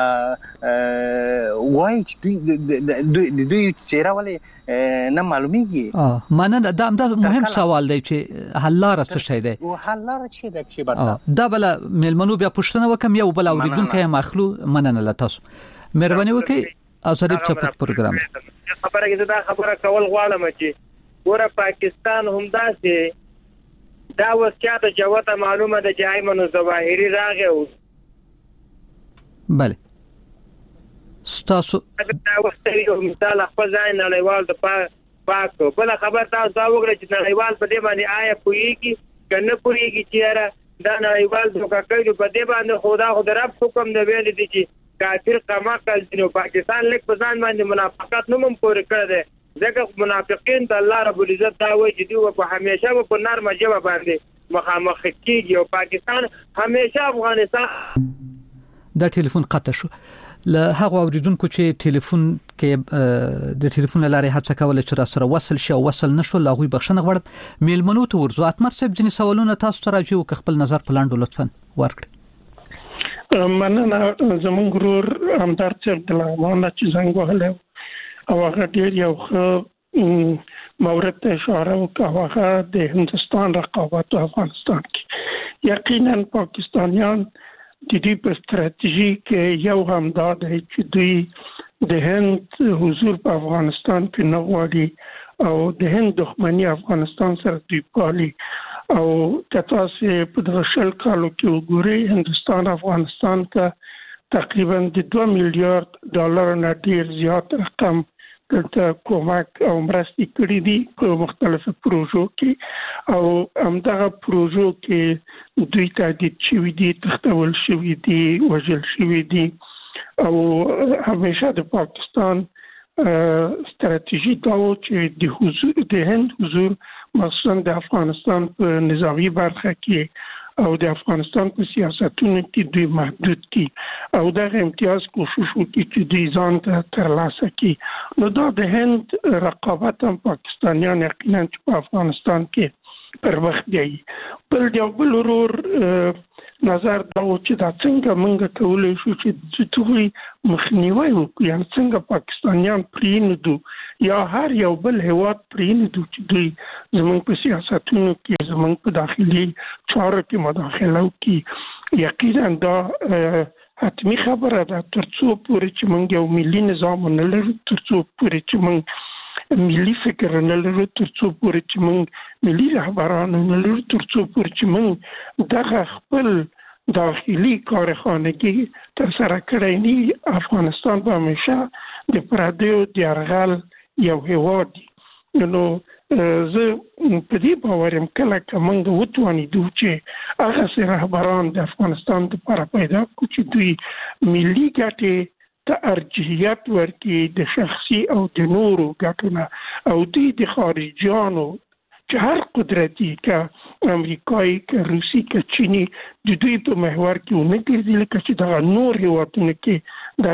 وایي چې دوی دوی چیرې ولې نه معلومیږي اه مانه دا دا مهم سوال دی چې حل لار څه شي دی او حل لار څه دی چې برصاحب دا بل ملمنو بیا پښتنه وکم یو بل اوریدونکو مخلو مننه لتاسو مهرباني وکړئ او سره په پروګرام خبره کې دا خبره کول غواړم چې ګوره پاکستان هم داسې دا وسیاته جوته معلومه ده چې ایمن الظواهری راغی او بله ستاسو دا وسته یو مثال خپل ځای نړیوال د پاک بل خبر تاسو دا وګورئ چې نړیوال په دې باندې آیا پوریږي کنه پوریږي چې دا نړیوال دوکه کوي په دې باندې خدا خو رب حکم دی ویل دي چې کافر قما کل نو پاکستان لیک په ځان باندې منافقت نوم پورې کړی دی ځکه منافقین ته الله رب العزت دا وایي چې دوی په همیشه په نرمه ژبه باندې مخامخ کیږي او پاکستان همیشه افغانستان دا ټلیفون قطع شو له هغه اوریدونکو چې ټلیفون کې د ټلیفون لارې هڅه کوله چې را سره وصل شي او وصل نشو لا غوي بخښنه غواړم میلمنو ته ورزو اتمر صاحب ځینې سوالونه تاسو ته راځي او خپل نظر پلاندو لطفا ورکړئ مننه زمون ګرور همدار چې عبدالرحمن چې څنګه وهله او هغه ډیر یو ښه مورد ته اشاره وکړه هغه د هندستان رقابت او افغانستان کې یقینا پاکستانیان د دې په ستراتیژي کې یو هم دا دی چې دوی د هند حضور په افغانستان کې نه غواړي او د هند دښمنی افغانستان سره دوی پالي او تاسو په دغه شل کالو کې وګورئ هندستان افغانستان کا تقریبا د دوه میلیارډ ډالر نه ډیر زیات رقم د کومک او مرستې کړې دي په مختلفو پروژو کې او همدغه پروژو کې دوی تهدید شوي دي تختول شوي دي وژل شوي دي او همیشه د پاکستان ستراتیژي دا و چې د حضور د هند حضور مخصوصا د افغانستان په نظامی برخه کې او د افغانستان په سیاستونو کې دوی محدود کی او دغه امتیاز کوشش وکړي چې دوی ځان ته ترلاسه کړي نو دا د هند رقابت هم پاکستانیان یقینا په افغانستان کې پر وخت دی بل یو بل ورور نظر دا و چې دا څنګه موږ کولای شو چې دوی مخنیوي وکړو یعنی څنګه پاکستانیان پرېندو یا هر یو بل هیواد پرېندو چې دوی زموږ په سیاستونو کې زموږ په داخلي چارو کې مداخله وکړي یقینا دا حتمی خبره ده ترڅو پورې چې موږ یو ملي نظام نه لرو ترڅو پورې چې موږ ملي فکر نه لرو ترڅو پورې چې موږ ملي رهبران نه لرو ترڅو پورې چې موږ دغه خپل داخلي کارخانگی تر سره کړی نه افغانستان به همیشه د پردیو د یرغل یو هیواد نو زه په دې باور یم کله چې موږ وتوانیدو چې هغه سره رهبران د افغانستان لپاره پیدا کړو چې دوی ملي ګټې ته ارجحیت ورکړي د شخصي او د نورو ګټو او دوی د خارجيانو چې هر قدرتي که امریکایي که روسي که چینی د دوی په محور کې ونه ګرځي لکه چې دغه نور هیوادونه کې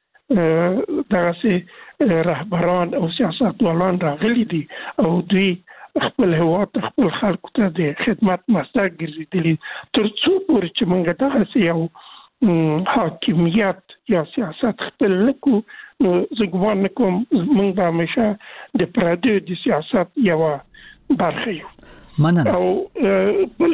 دغه دغسې رهبران او سیاستوالان راغلي دي او دوی خپل هیواد خپل خلکو ته د خدمت مصدر ګرځېدلي تر څو پورې چې موږ دغسې یو حاکمیت یا سیاست خپل نه کړو نو زه ګمان نه کوم موږ به همیشه د پردیو د سیاست یوه برخه یو مننه او بل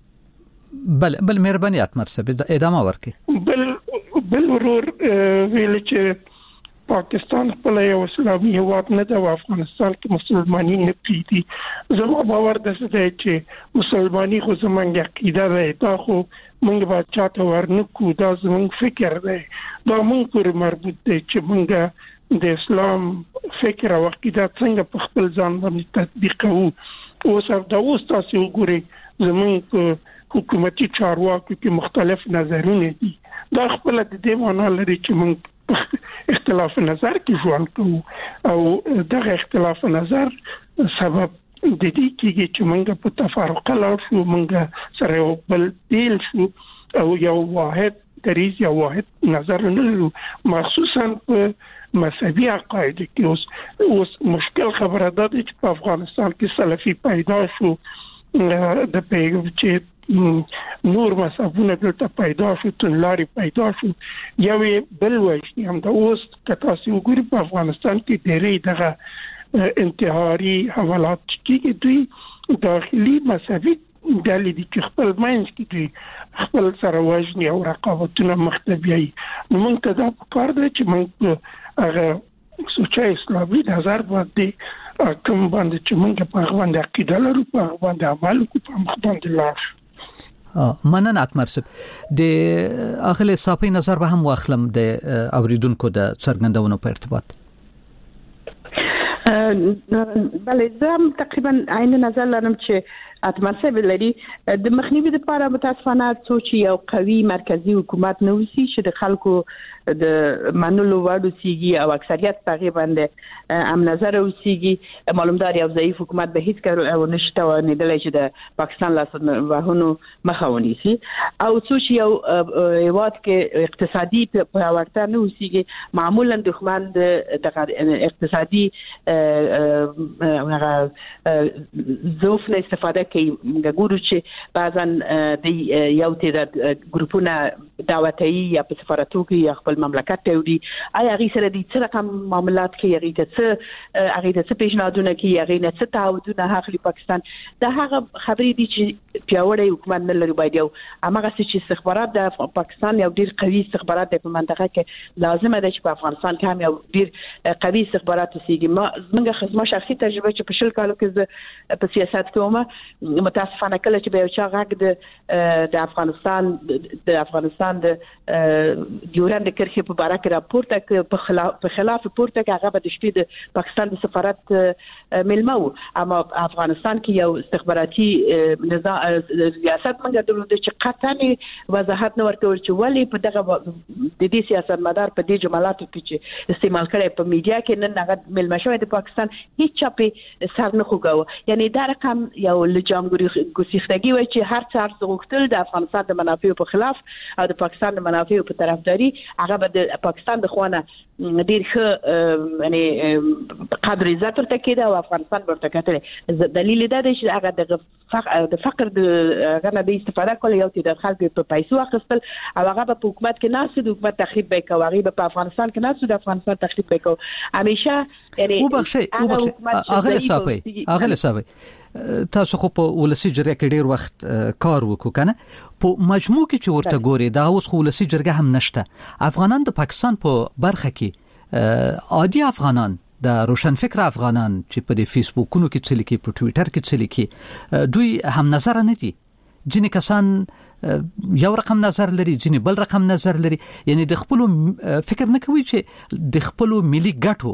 بل بل مهرباني اتمر صاحب ادامه ورکړي بل بل ورور ویل چې پاکستان خپل یو اسلامي هیواد نه دی او افغانستان کې مسلمانۍ نه پریږدي زما باور ده چې مسلمانۍ خو زموږ عقیده ده دا خو موږ به چاته ورنکو دا زموږ فکر دی دا موږ پورې مربوط دی چې موږ د اسلام فکر او عقیده څنګه په خپل ځان باندې تطبیق کوو اوس دا اوس تاسو وګورئ زموږ حکومتي چارواکو کې مختلف نظرونه دي دا خپل د دې معنا لري چې موږ اختلاف نظر کې ژوند کوو او دغه اختلاف نظر سبب د دې کېږي چې موږ په تفرقه لاړ شو، موږ سره یو بل بیل شو او یو واحد دریز یا واحد نظر نه لرو، مخصوصا په مذهبي عقاید کې. اوس اوس مشکل خبره ده چې په افغانستان کې سلفي پیدا شو، د پیغام چې نور مذهبونه دلته پیدا شو، تنلاري پیدا شو، یوې بل وایي هم د اوس کتا سي وګوري په افغانستان کې ډېری دغه انتحاري حملات کېږي، دوی داخلي مذهبي ډلې دي چې خپل منځ کې دوی خپل سره وژني او رقابتونه مختبیي. نو موږ ته دا پکار دی چې موږ هغه سوچه اسلامي نظر باندې کوم باندې چې موږ په هغه باندې عقیده لرو، په هغه باندې عمل کوو، په هغه باندې لاړ. مننه اتمر صاحب. د اغله صافي نظر به هم واخلم د اوریدونکو د څرګندونو په ارتباط. بله زه تقریبا عین نظر لرم چې اتمر صاحب لري د مخنیوي لپاره متاسفانه څوک یو قوي مرکزی حکومت نه وسی چې د خلکو د منلو وړ سیږي او اکثریت په باندې ام نظر اوسېږي. معلومدار یو ضعیف حکومت به هیڅ کار او نشته و نه دلای چې د پاکستان لاس وهونو مخه ونیسي، او څوک یو هیواد کې اقتصادي په ورته نه اوسېږي، معمولا دښمن د اقتصادي هغه ضعف نه استفاده کوي. ګورو چې بعضن د یو تیر ګروپونه دعوتي یا په سفارتو کې یا خپل مملکت ته وړي، آیا هغه سره د څه رقم معاملات کې هغه ته څه هغه ته څه پیشنهادونه کوي، هغه نه څه تعهدونه اخلي پاکستان. دا هغه خبرې دي چې پیاوړی حکومت نه لري. باید یو هغه چې استخبارات د پاکستان یو ډیر قوي استخبارات په منطقه کې لازمه ده چې په افغانستان کې هم یو ډیر قوي استخبارات وسیږي. ما زموږ خدمت شخصي تجربه چې په شل کالو کې په سیاست کومه متاسفانه کله چې به یو چا غږ د د افغانستان د افغانستان د ډیورند کرښې په اړه کې راپورته په خلاف په خلاف پورته کې هغه د شپې د پاکستان د سفارت ملمو، اما افغانستان کې یو استخباراتي نظام ریاست منګه درلود چې قطعاً وضاحت نه ورکول چې ولی په دغه د دې سیاست مدار په دې جملاتو کې چې استعمال کړي په میډیا کې نن هغه ملمه شوی د پاکستان هیڅ چا په سر نه خوګاوه. یعنی دا رقم یو لجامګوري ګسیختګي وای چې هر څار زغوختل د افغانستان د منافعو په خلاف او د پاکستان د منافعو په طرفداري، هغه به د پاکستان د خوانه ډیر ښه یعنی قدر عزت ورته کېده او افغانستان ورته کتل. دلیل دا دی چې هغه د فقر د فقر د غنه د استفاده کول یو چې د خلکو په پیسو اخیستل او هغه په حکومت کې ناسو د حکومت تخریب وکاو، هغه په افغانستان کې ناسو د افغانستان تخریب وکاو. همیشه یعنی او بخشي او بخشي اغله صاحب اغله صاحب تاسو خو په ولسی جرګه کې ډیر وخت کار وکړو کنه، په مجموع کې چې ورته ګوري دا اوس خو ولسی جرګه هم نشته. افغانان د پاکستان په برخه کې عادي افغانان د روشن فکر افغانان چې په د فیسبوکونو کې څه لیکي، په ټوئیټر کې څه لیکي، دوی هم نظر نه دي. ځینې کسان یو رقم نظر لري، ځینې بل رقم نظر لري. یعنی د خپل فکر نه کوي چې د خپل ملي ګټو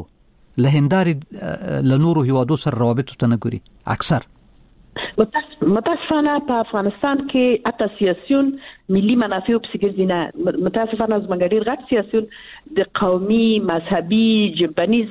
لهنداري لنورو هیوادو سره روابط ته نه ګوري. اکثر متاسفانه په افغانستان کې اته سیاسيون ملي منافع په سګر نه، متاسفانه زموږ ډیر غټ سیاسيون د قومي مذهبي جبنیز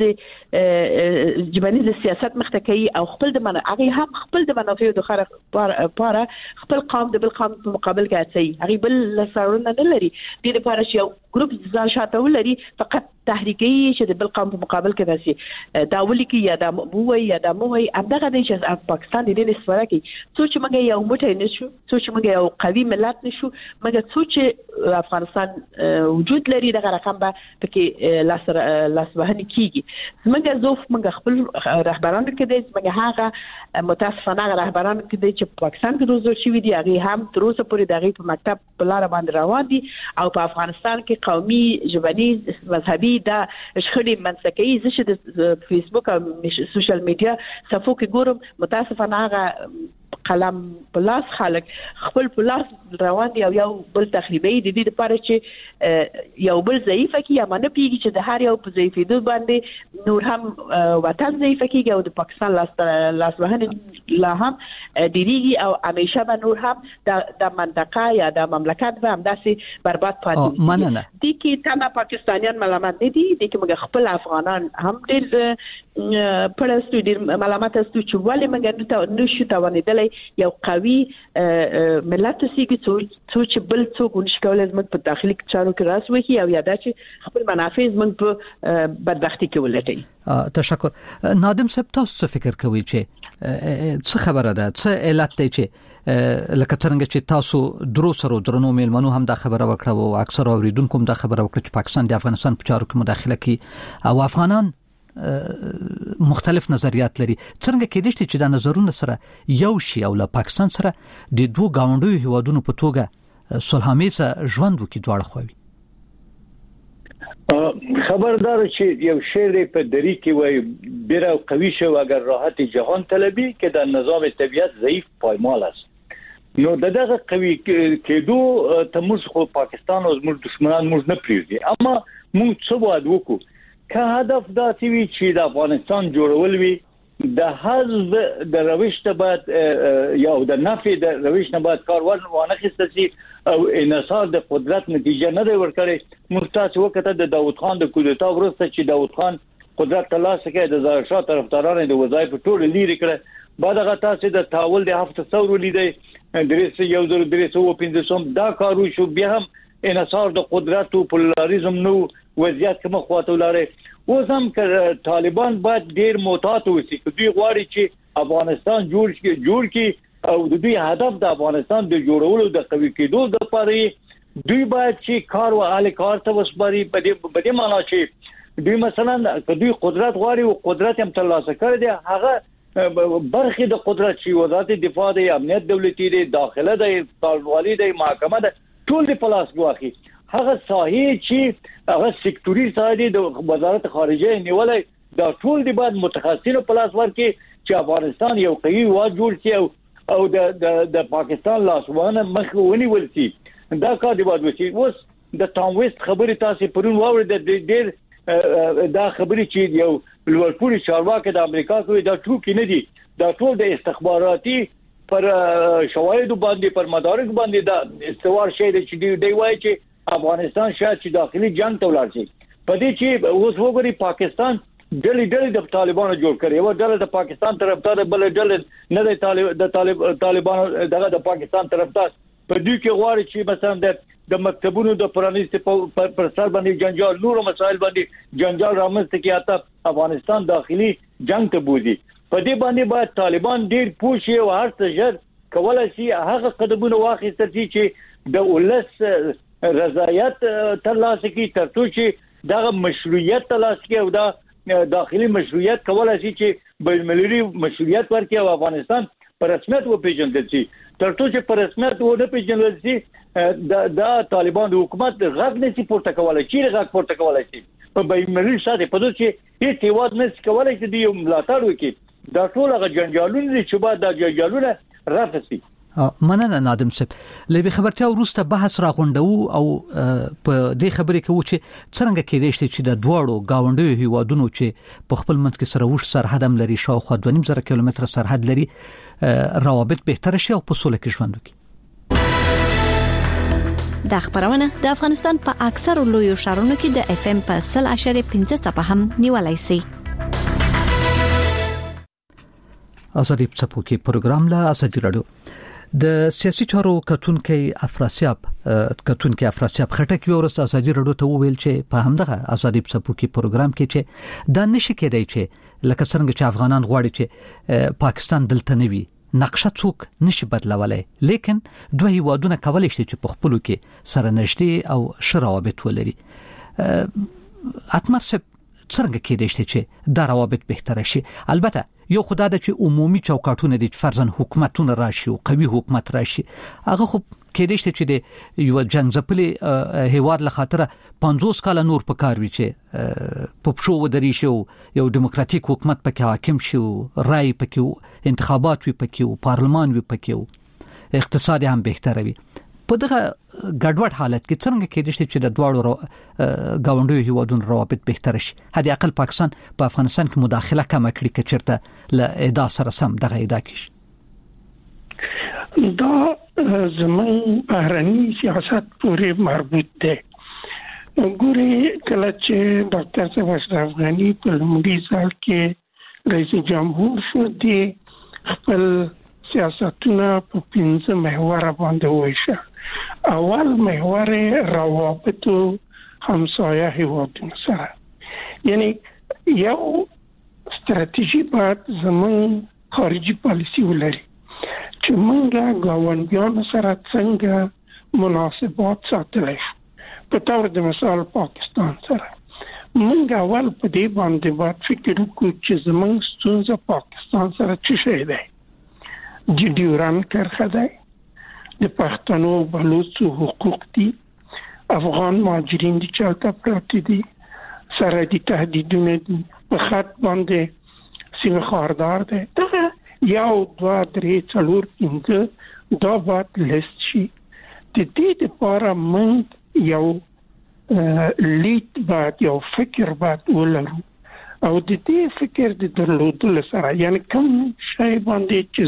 جبنیز سیاست مختکی او خپل د من هغه هم خپل د منافع د خره لپاره خپل قوم د بل قوم په مقابل کې اچي، هغه بل لسرونه نه لري. د لپاره چې یو ګروپ ځان شاته ولري فقط تحریکي چې د بل قوم په مقابل کې راشي دا ولي کې یا د مو یا د مو هي ابدغه د چې پاکستان د دې سره کې څو چې موږ یو موټی نشو، څو چې موږ یو قوي ملت نشو، موږ څو چې افغانستان وجود لري دغه رقم به پکې لاس لاس وهني کیږي. موږ زوف موږ خپل رهبران کې د موږ هغه متاسفانه رهبران کې د چې پاکستان کې روزو شي دي هغه هم تر اوسه پورې دغه په مکتب په لار باندې روان دي او په افغانستان کې قومي ژبنیز مذهبي دا شخړې منځکې زشه د فیسبوک او سوشل میډیا صفو کې ګورم متاسفانه هغه قلم پلاس خلک خپل پلاس روان دي او یو بل تخریبي د دې لپاره چې یو بل ضعیف کی یا منه پیږي چې د هر یو په ضعیفیدو باندې نور هم وطن ضعیف کیږي او د پاکستان لاس لاس وهنه لا هم ډیریږي او همیشه به نور هم د د منطقه یا د مملکت به همداسې برباد پاتې مننه دي کې تمه پاکستانیان ملامت نه دي دي کې موږ خپل افغانان هم ډېر پرستو ډېر ملامت استو چې ولې موږ ته نشو توانېدلې یو قوي ملت سیګي څو چې بل څوک ونشکول زموږ په داخلي چارو کې راس وکړي او یاده چې خپل منافع زموږ په بدبختي کې ولټي. تشکر. نادم صاحب تاسو څه فکر کوئ چې څه خبره ده څه علت دی چې لکه څنګه چې تاسو درو سره درنو میلمنو هم دا خبره وکړه او اکثر اوریدونکو هم دا خبره وکړه چې پاکستان د افغانستان په چارو کې مداخله کوي او افغانان مختلف نظریات لري. څنګه کېدای شي چې دا نظرونه سره یو شي او له پاکستان سره د دوه گاونډیو هیوادونو په توګه صلح‌آمیزه ژوند وکړي دواړه خوي؟ خبردار چې یو شعر په دری کې وای بیره قوی شو اگر راحت جهان طلبي کې د نظام طبيعت ضعیف پایمال است. نو دغه قوی کېدو ته موږ خو پاکستان او موږ دشمنان موږ نه پریږدي اما موږ څه واد وکړو که هدف دا وي چې د افغانستان جوړول وي د حزب د روش ته بعد یا د نفي د روش نه بعد کار ونه خسته شي او انحصار د قدرت نتیجه نه دی ورکړي. مستاس وخت د داوود خان د کودتا ورسته چې داوود خان قدرت ترلاسه کړي د ظاهر شاه طرفدارانو د وظایف ټول لري کړه بعد هغه تاسو د تاول د هفته څور لیدې درې یو زر درې سو پنځوس دا کارو شو بیا هم انحصار د قدرت او پولاریزم نو وضعیت کوم خواته لاره. اوس هم که طالبان باید ډیر محتاط اوسي چې دوی غواړي چې افغانستان جوړ شي جوړ کی او د دوی هدف د افغانستان د جوړولو د قوي کېدو لپاره دوی باید چې کار او اهل کار ته وسپاري په دې په دې معنی چې دوی مثلا که دوی قدرت غواړي او قدرت هم ترلاسه کړي دي هغه برخه د قدرت چې وزارت دفاع دی امنیت دولتي دی داخله دی طالبوالي دی محکمه ده ټول د پلاس واخی هغه ساحې چې هغه سکتوري ساحې دی د وزارت خارجه نیولای دا ټول د بعد متخصصینو پلاس ورکي چې افغانستان یو قوي واحد جوړ شي او د د د پاکستان لاسوانه مخونی ولسی دا کار دی بعد وسی اوس د ټام ویست خبرې تاسو پرون واورید د ډېر دا خبرې چې یو لوړپوړي چارواکي د امریکا کوي دا ټوکی نه دي دا ټول د استخباراتي پر شواهد باندې پر مدارک باندې دا استوار شي چې دی وایي چې افغانستان شاید چې داخلي جنگ ته ولاړ شي په دې چې اوس وګوري پاکستان ډلې ډلې د طالبانو جوړ کړي او ډله د پاکستان طرفدار بل ډله نه د طالب د طالب طالبانو دغه د پاکستان طرفدار په دې کې غواړي چې مثلا د د مکتبونو د پرانیست پر سر باندې جنجال نور مسائل باندې جنجال رامنځته کیږي اته افغانستان داخلي جنگ ته بوزي په دې باندې باید طالبان ډیر پوښي او هر څه ژر کولای شي هغه قدمونه واخیستل چې د ولس رضایت ترلاسه کړي ترڅو چې دغه مشروعیت ترلاسه کړي او دا داخلي مشروعیت کولای شي چې بین المللي مشروعیت ورکړي او افغانستان په رسمیت وپیژندل شي ترڅو چې په رسمیت ونه پیژندل شي د د طالبان د حکومت غږ نشي پورته کولای شي غږ پورته کولای شي په بین المللي ساده په دوی چې هیڅ هیواد نشي کولای چې دی ملاتړ وکړي دا ټول هغه جنجالونه چې بعد د جنجالونه رافسي. مننه نادم صاحب لبي خبرتیا وروسته بحث راغونډو او په دې خبرې کې و چې څنګه کېدای شي چې د دوړو گاونډیو هیوادونو چې په خپل منځ کې سره وښ سرحد هم لري شاوخوا دوه نیم زره کیلومتره سرحد لري روابط بهتر شي او په سوله کې ژوند وکړي. دا خبرونه د افغانستان په اکثر لویو ښارونو کې د اف ام په صفر اشاریه پنځه څپه هم نیولای شي. ازادي په کې پروګرام لا ازادي رادیو د سیاسي چارو کتونکي افراسیاب کتونکي افراسیاب خټک یو ورځ ازادي رادیو ته ویل چې په همدغه ازادي په کې پروګرام کې چې دا نشي کېدای چې لکه څنګه چې افغانان غواړي چې پاکستان دلته نوي نقشه څوک نشي بدلولای لیکن دوه هیوادونه کولای شي چې په خپلو کې سره نږدې او شراوبت ولري. اتمر سب څنګه کېدای شي چې دا روابط بهتر شي؟ البته یو خدای د چې عمومي چوکاټونه د فرزن حکومتونه راشي او قوي حکومت راشي هغه خو کېدای شي چې د یو جنگ ځپلي هیواد له خاطر پنځوس کال نور په کار وي چې په پښو ودري شي یو دیموکراتیک حکومت پکې حاکم شي او رای پکې انتخابات وي پکې او پارلمان وي پکې اقتصاد هم بهتر وي. په دغه ګډوډ حالت کې څنګه کېدای شي چې د دواړو گاونډیو هیوادونو روابط بهتر شي؟ هدي اقل پاکستان په افغانستان کې مداخله کم کړي چې چرته له ادا سره سم دغه ادا کیږي. دا زمون بهرني سیاست پورې مربوط ده. ګوري کله چې ډاکټر صاحب اشرف غنی په لومړي ځل کې رئیس جمهور شو دی خپل سیاستونه په پنځه محور باندې وایي. اول محور روابط همسایه هیوادونو سره، یعنی یو استراتیژي باید زمون خارجي پالیسی ولري چې موږ ګاونډیانو سره څنګه مناسبات ساتلی شو. په تور د مثال پاکستان سره موږ اول په دې باندې باید فکر وکړو چې زموږ ستونزه پاکستان سره څه شی دی. د ډیورن کرښه دی، د پښتنو بلوچو حقوق دي، افغان مهاجرین دي چې هلته پراته دي، سرحدي تهدیدونه دي، په خط باندې سیمه خاردار دی. دغه یو دوه درې څلور پنځه دا باید لیست شي. د دې لپاره موږ یو لید باید یو فکر باید ولرو او د دې فکر د درلودلو سره، یعنی کوم شی باندې چې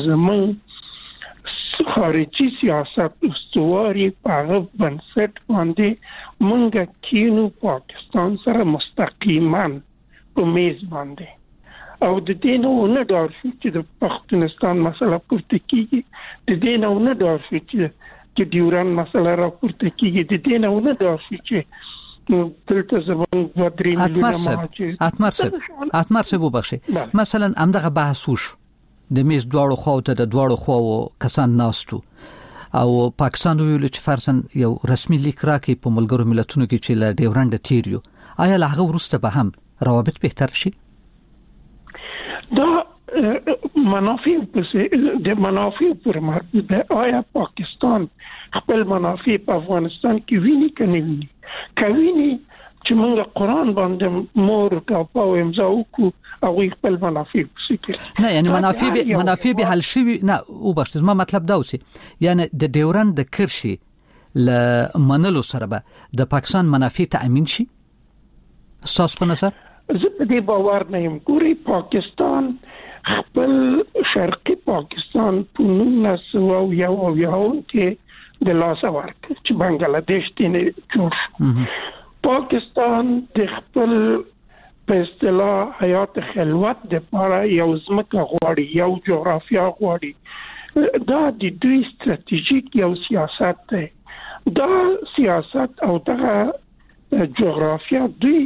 زموږ خارجي سیاست استواري په هغه بنسټ باندې موږ کینو پاکستان سره مستقیما په میز باندې او د دې نه نه ډار شو چې د پښتونستان مسله پورته کیږي، د دې نه نه ډار شو چې چې ډیورن مسله راپورته کیږي، د دې نه نه ډار شو چې دلته زمون د درې میلیونه اتمر صاحب اتمر صاحب وبخشي مثلا همدغه بحث وش د میز دواړو خواته د دواړو خواو کسان ناستو او پاکستان ویل چې فرسن یو رسمي لیک راکې په ملګرو ملتونو کې چې ل ډیورن د تیریو آیا له هغه وروسته به هم روابط بهتر شي؟ دا منافع د منافع پر مربوط ده. آیا پاکستان خپل منافع په افغانستان کې ویني کنه ویني؟ کوي چې موږ قرآن باندې مور کا په امضا وکړو او خپل منافع وساتو. نه یعنی منافع به منافع به حل شي نه او بخښ ما مطلب دا اوسي یعنی د ډیورن د کرشي ل منلو سره به د پاکستان منافع تامین شي. تاسو په نظر زه په دې باور نه یم. ګوري پاکستان خپل شرقي پاکستان په نولس سوه یو اویا کې د لاس ورک چې بنگلاديش ته جوړ شو. پاکستان د خپل په اصطلاح حیات خلوت د لپاره یو ځمکه غواړي، یو جغرافیا غواړي. دا د دوی ستراتیژیک یو سیاست دی. دا سیاست او دغه جغرافیا دوی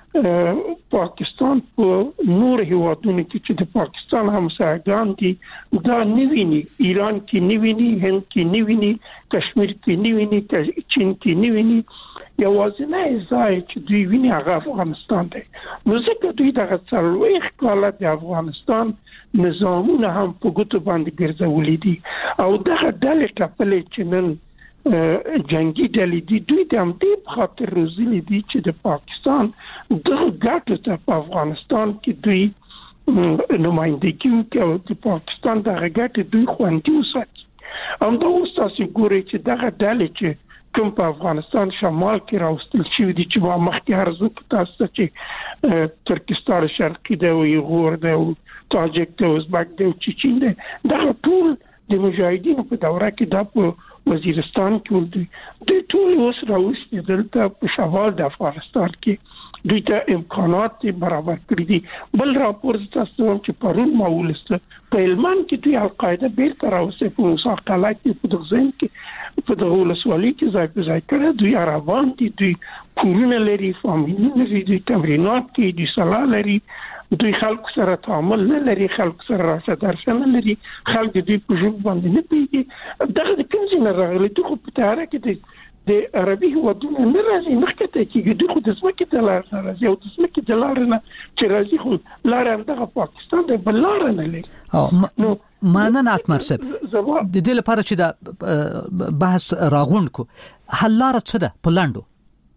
پاکستان په نور هیوادونو کې چې د پاکستان همسایگان دي دا نیویني، ایران کې نیویني، هند کې نیویني، کشمیر کې نیویني، چین کې نیویني. یوازینی ځای چې دوی ویني هغه افغانستان دی. نو ځکه دوی دغه څلوېښت کاله د افغانستان نظامونه هم په ګوتو باندې ګرځولي دي او دغه ډلې ټپلې چې نن جنگي ډلې دي دوی د همدې په خاطر روزلي دي چې د پاکستان دغه ګټو ته په افغانستان کې دوی نمایندګي کوي او د پاکستان دغه ګټې دوی خوندي وساتي. همدا اوس تاسو ګورئ چې دغه ډلې چې کوم په افغانستان شمال کې راوستل شوي دي چې ما مخکې عرض وکړ تاسو ته چې ترکستان شرقي دی او ایغور دی او تاجک دی او ازبک دی او چچین دی، دغه ټول د مجاهدینو په دوره کې دا په وزیرستان کې ولدي دوی ټول اوس راوستي دلته په شمال د افغانستان کې دوی ته امکانات برابر کړی دي. بل راپور تاسو چې پرون ما ولسته په هلمند کې دوی القاعده بیرته راوستي په مساقله کې په دغزن کې په دغه ولسوالۍ کې ځای په ځای کړی. دوی عربان دي، دوی کورونه لري، فامیلونه لري، دوی تمرینات کوي، دوی سلا لري، دوی خلکو سره تعامل نه لري، خلکو سره راشه درشه نه لري، خلک دوی په ژوند باندې نه پیږي. دغه د کوم ځای نه راغلي؟ دوی خو په تیاره کې د عربي هیوادونو نه راځي، مخکې کېږي. دوی خو د ځمکې د لارې نه راځي او د ځمکې د لارې نه چې راځي خو لاره همدغه پاکستان دی، بل لاره نه لري. نو مننه اتمر صاحب د دې لپاره چې دا بحث راغونډ کو حل لاره څه ده په لاندو؟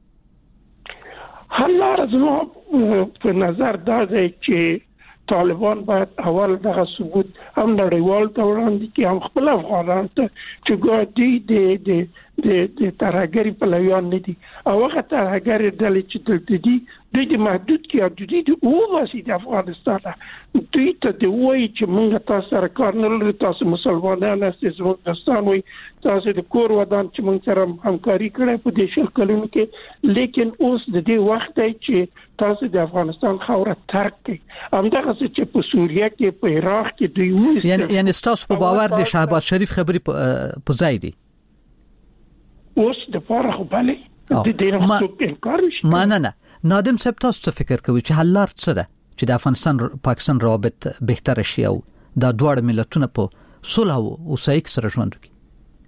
حل لاره زما په نظر دا دی چې طالبان باید اول دغه ثبوت هم نړیوال ته وړاندې کړي، هم خپل افغانان ته چې ګویا دوی د د د ترهګری په لویان نه دي او هغه ترهګری ډلې چې د دې د محدود کې حدودي د اوسې د افغانستان دوی ته د وایي چې موږ تاسو سره کار نه لرو، تاسو مسلمانان یاست، افغانستان وایي تاسو د کور ودان چې موږ سره همکاري کړې په دې شل کلونو کې، لیکن اوس د دې وخت دی چې تاسو د افغانستان خاوره ترک کړئ. همدغه چې په سوریه کې په عراق کې دوی وایي یعنی یعنی تاسو په باور د شهباز شریف خبري په ځای دي اوس د پاره خو بلې د دې نه څوک انکار نشي. ما نه نه نادم صاحب تاسو څه فکر کوي چې حل لار څه ده چې د افغانستان پاکستان روابط بهتر شي او د دوه ملتونو په صلح او اوسایک سره ژوند وکړي؟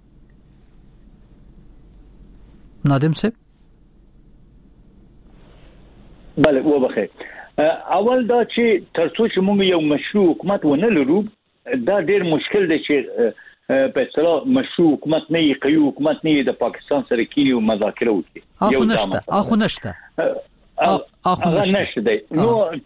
نادم صاحب بله وبخیر. اول دا چې ترڅو چې موږ یو مشروع حکومت ونه لرو دا ډیر مشکل دی چې په اصطلاح مشروع حکومت نه یي، قوي حکومت نه یي د پاکستان سره کینی او مذاکره وکړي. یو نشته اخو نشته اخو نشته دی. نو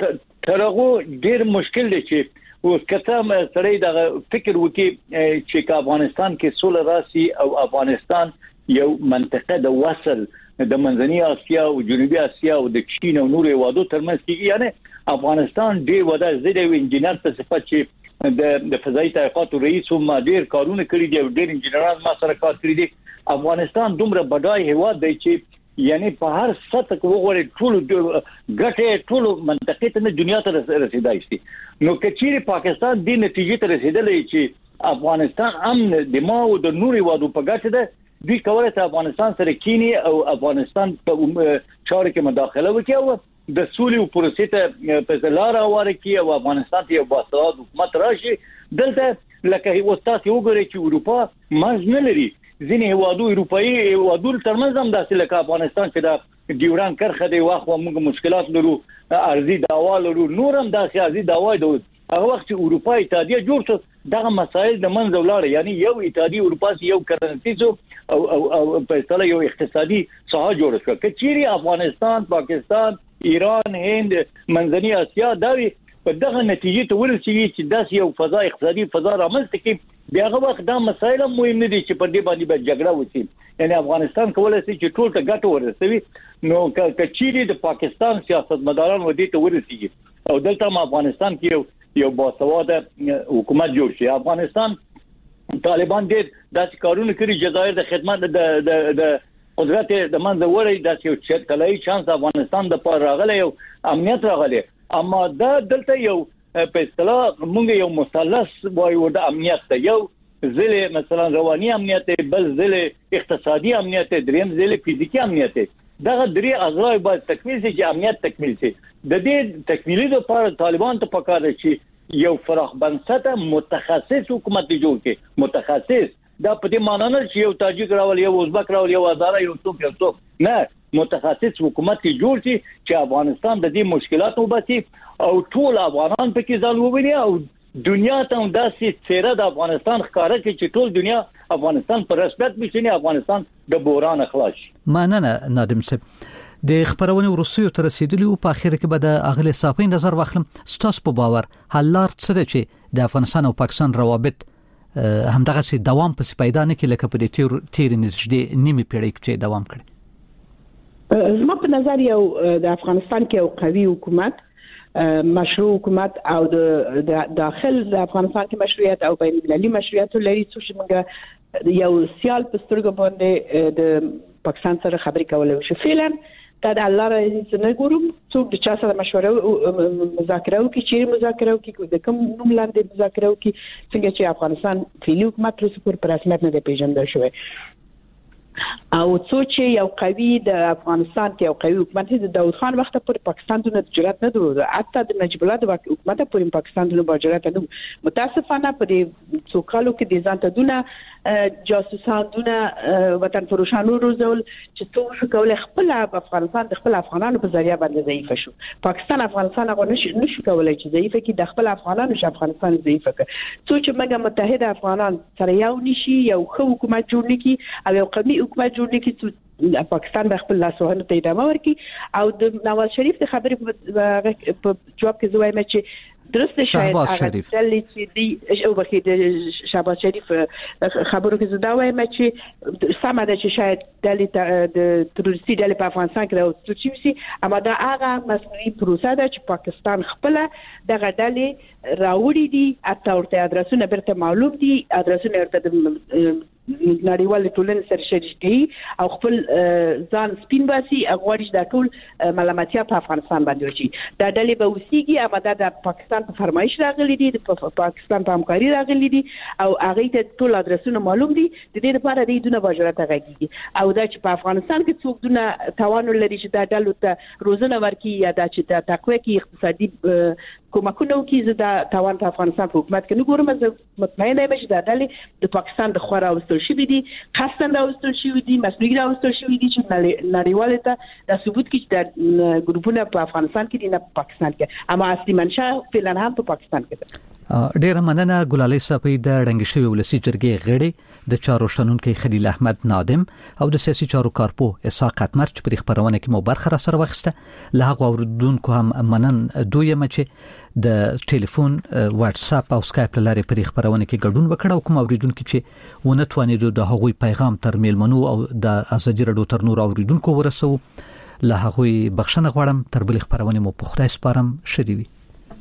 ترغه ډیر مشکل دی چې اوس کته سره د فکر وکړي چې افغانستان کې صلح راسي او افغانستان یو منطقه د وصل د منځنۍ اسیا او جنوبي اسیا او د چین او نورو هیوادو ترمنځ کې، یعنی افغانستان ډیر ودا زده وی انجینر په صفت چې د د فضایي تحقیقاتو رئیس هم ډیر کارونه کړی دي او ډیر انجینران ما سره کار کړی دي. افغانستان دومره بډای هیواد دی چې یعنی په هر سطح کې وګورئ ټول ګټه ټول منطقه ته د دنیا ته رسیدای شي. نو کچېری پاکستان د نتیجې ته رسیدلې چې افغانستان امن د ما او د نورو هیوادو په ګټه ده، دوی کولای شي افغانستان سره کینی او افغانستان په چارو کې مداخله وکړي او د سولې او پروسې ته په لار اواره کې او افغانستان ته یو باسواده حکومت راشي. دلته لکه وستاسو وګورئ چې اروپا مرز نه لري، ځینې هیوادو اروپאי هیوادو ترمنځ هم داسې لکه افغانستان چې د ډیوران کرخه دی واخو موږ مشکلات لرو، ارزي داوا لرو، نور هم داسې ارزي داوا دی. هغه وخت چې اروپا اتحادیه جوړ شو دغه مسایل د منځ ولاړ، یعنی یو اتحادیه اروپا یو کرنسي او او او په اصطلاح یو اقتصادي ساحه جوړ شو. کچېری افغانستان، پاکستان، ایران، هند، منځنۍ اسیا دا په دغه نتیجې ته ورسېږي چې داسې یو فضا اقتصادي فضا رامنځته کړي، بیا هغه وخت دا مسایل مهم نه دي چې په دې باندې به جګړه وشي. یعنی افغانستان کولای شي چې ټول ته ګټه ورسوي. نو کچېری د پاکستان سیاستمداران ودی ته ورسېږي او دلته ما افغانستان کې یو یو باسواده حکومت جوړ شي. افغانستان طالبان ډېر داسې کارونه کړي، جزایر د خدمت د د د قدرت د منځ وړي داسې یو چټکلای چانس افغانستان د پر راغلی او امنیت راغلی، اما دا دلته یو په اصطلاح موږ یو مثلث وایو د امنیت ته، یو ځله مثلا رواني امنیت، بل ځله اقتصادي امنیت، دریم ځله فزیکی امنیت. دا درې اعضاء باید تکمیل شي چې امنیت تکمیل شي. د دې تکمیلي لپاره طالبان ته پکار دي چې یو فراخ بنسټه متخصص حکومت جوړ کړي. متخصص دا په دې معنی نه چې یو تاجک راول، یو ازبک راول، یو هزاره، یو څوک یو څوک نه، متخصص حکومت جوړ شي چې افغانستان د دې مشکلاتو وباسي او ټول افغانان پکې ځان وویني او دنیا ته داسې چیرې د افغانستان ښکارا کې چې ټول دنیا افغانستان پر رسمیت بشینی، افغانستان د بوران اخلاص. مننه نادم صاحب. د خبرونه ورسوي تر رسیدلی او په اخر کې به د اغلی صافي نظر واخلم. ستاسو په باور حل لار څه ده چې د افغانستان او پاکستان روابط همدغه سي دوام پس پیدا نه کړي لکه په دې تیر تیر نږدې نیمه پیړۍ کې دوام کړي؟ زما په نظر یو د افغانستان کې یو قوي حکومت، مشروع حکومت او د داخل د افغانستان کې مشروعیت او بین المللي مشروعیت لري، چې موږ یو سیال په سترګو باندې د پاکستان سره خبرې کولای شو. فعلا دا د الله راځي نه ګورم څوک د چا سره مشوره مذاکره وکړي، چې مذاکره وکړي د کوم نوم لاندې مذاکره وکړي، څنګه چې افغانستان فعلي حکومت تر پر رسمیت نه دی پیژندل شوی او څو چې یو قوي د افغانستان کې یو قوي حکومت د داود خان وخت پر پاکستان ته جرأت نه درلود، حتی د نجیب الله د حکومت پر پاکستان ته جرأت نه. متاسفانه په دې څو کالو کې د ځان ته دونه جاسوسان دونه وطن فروشانو روزول چې څو شو کولای خپل افغانستان د خپل افغانانو په ذریعہ باندې ضعیف شو. پاکستان افغانستان هغه نشو کولای چې ضعیف کی د خپل افغانانو چې افغانستان ضعیف کړي. څو چې موږ متحد افغانان سره یو نشي یو ښه حکومت جوړ نکي او یو قوي حکومت جوړ نکي چې پاکستان د خپل لاسوهنه ته ادامه ورکړي. او د نواز شریف د خبرې په جواب کې زوی مې چې درسته شاید هغه دلی چې دی او بخې د شهباز شریف خبرو کې زدا وایم چې سم ده چې شاید دلی د تروریستي دلی په افغانستان کې راوستل شي اما دا هغه مسؤلیت پروسه ده چې پاکستان خپل دغه دلی راوړي دي اته ورته ادرسونه برته معلوم دي ادرسونه ورته نړیوال ټولنې سره شریک دي او خپل ځان سپین باسي اغوړي د ټول ملامتیا په افغانستان باندې وشي دا ډلې به وسیږي اما دا د پاکستان په فرمایش راغلي دي د پاکستان په همکاري راغلي دي او هغه ته ټول ادرسونه معلوم دي د دې لپاره د دونه واجبات راغلي او دا چې په افغانستان کې څوک دونه توان لري چې دا ډلو ته روزنه ورکړي یا دا چې د تقوی کې اقتصادي کومکونه کوي زدا توان په افغانستان په حکومت کې نه ګورم زه مطمئنه یم چې دا ډلې د پاکستان د خورا واستل شوې دي خاصه دا واستل شوې دي مسؤلیت دا واستل شوې دي چې نړیوال ته د ثبوت کې د ګروپونه په افغانستان کې دي نه په پاکستان کې اما اصلي منشأ فعلا هم په پاکستان کې ده. ډیره مننه ګلالۍ صاحب د رنګ شوی ولسی جرګې غړي د چارو شنونکو خلیل احمد نادم او د سیاسي چارو کارپو اسحاق اتمر چې په خبرونه کې مو برخه را سره وخسته له هغه اوردونکو هم منن دوی مچ د ټلیفون واتس اپ او سکایپ لارې په خبرونه کې ګډون وکړ او کوم اوریدونکو چې ونه توانید د هغوی پیغام تر میلمنو او د ازادي رادیو تر نور اوریدونکو ورسو له هغوی بخښنه غواړم تر بل خبرونه مو په خدای سپارم شدي وي.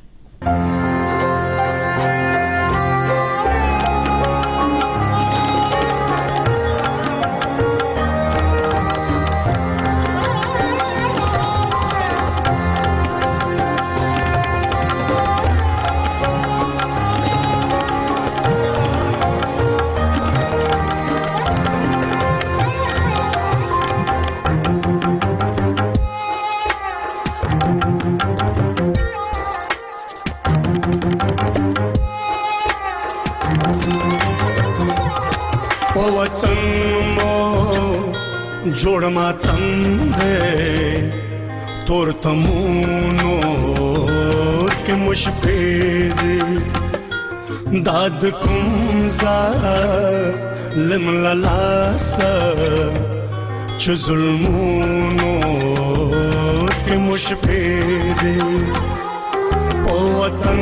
جوړ ما څنګه تور تمونو کې مشپېد داد کوم زا لم لاس چې ظلمونو کې مشپېد او وطن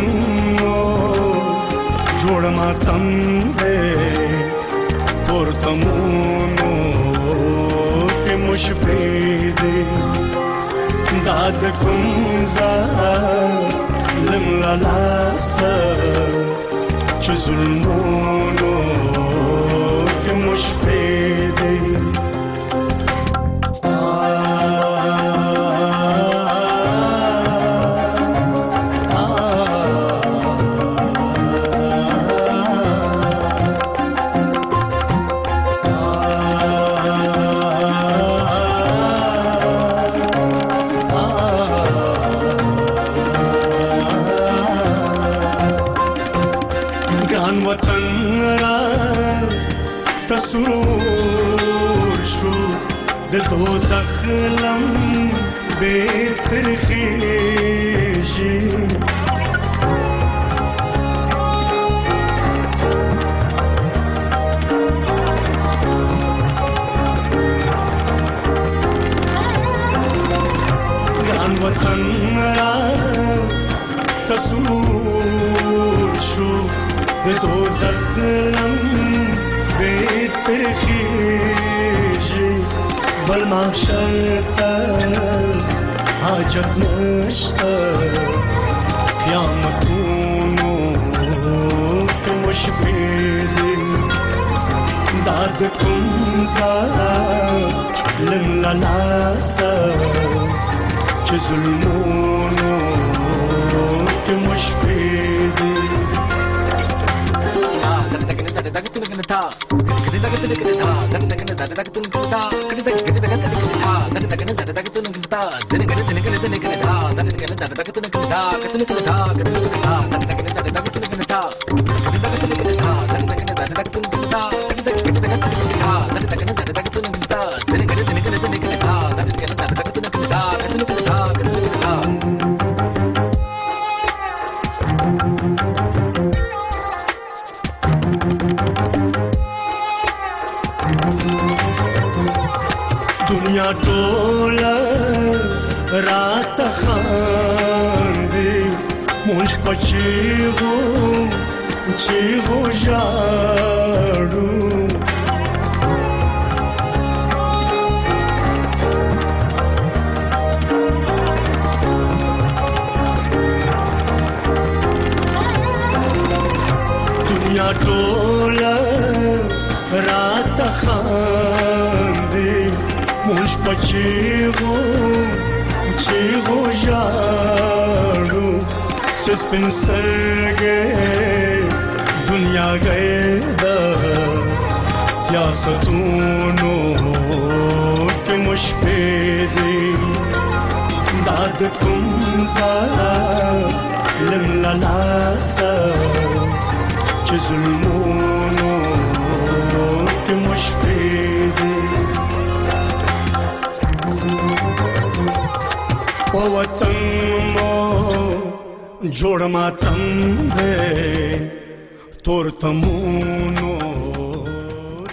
جوړ ما څنګه تور تمونو مشپید داد کوم ظالم لاس چې ظلمونو کې مشپید زخلم بهتر خیشی گان وطن را تصور شو ده تو زخلم بهتر خیشی بل محشر تر حاجت نشتا قیامتونو که مشبیلی داد کن ظالم لناسا چه ظلمونو که مشبیلی دنیا ټوله رات خاندي مونږ پچیغو چیغو ژاړو دنیا ټوله راته خاندي مونږ پچیغو چیغو ژاړو سپین سترګې دنیا گئے دا سیاستونو کې مشپې دي داد کوم ظالم لناسا چې ظلمونو کې مشپې دي او وطن مو جوړ ماتم دې تور تمونو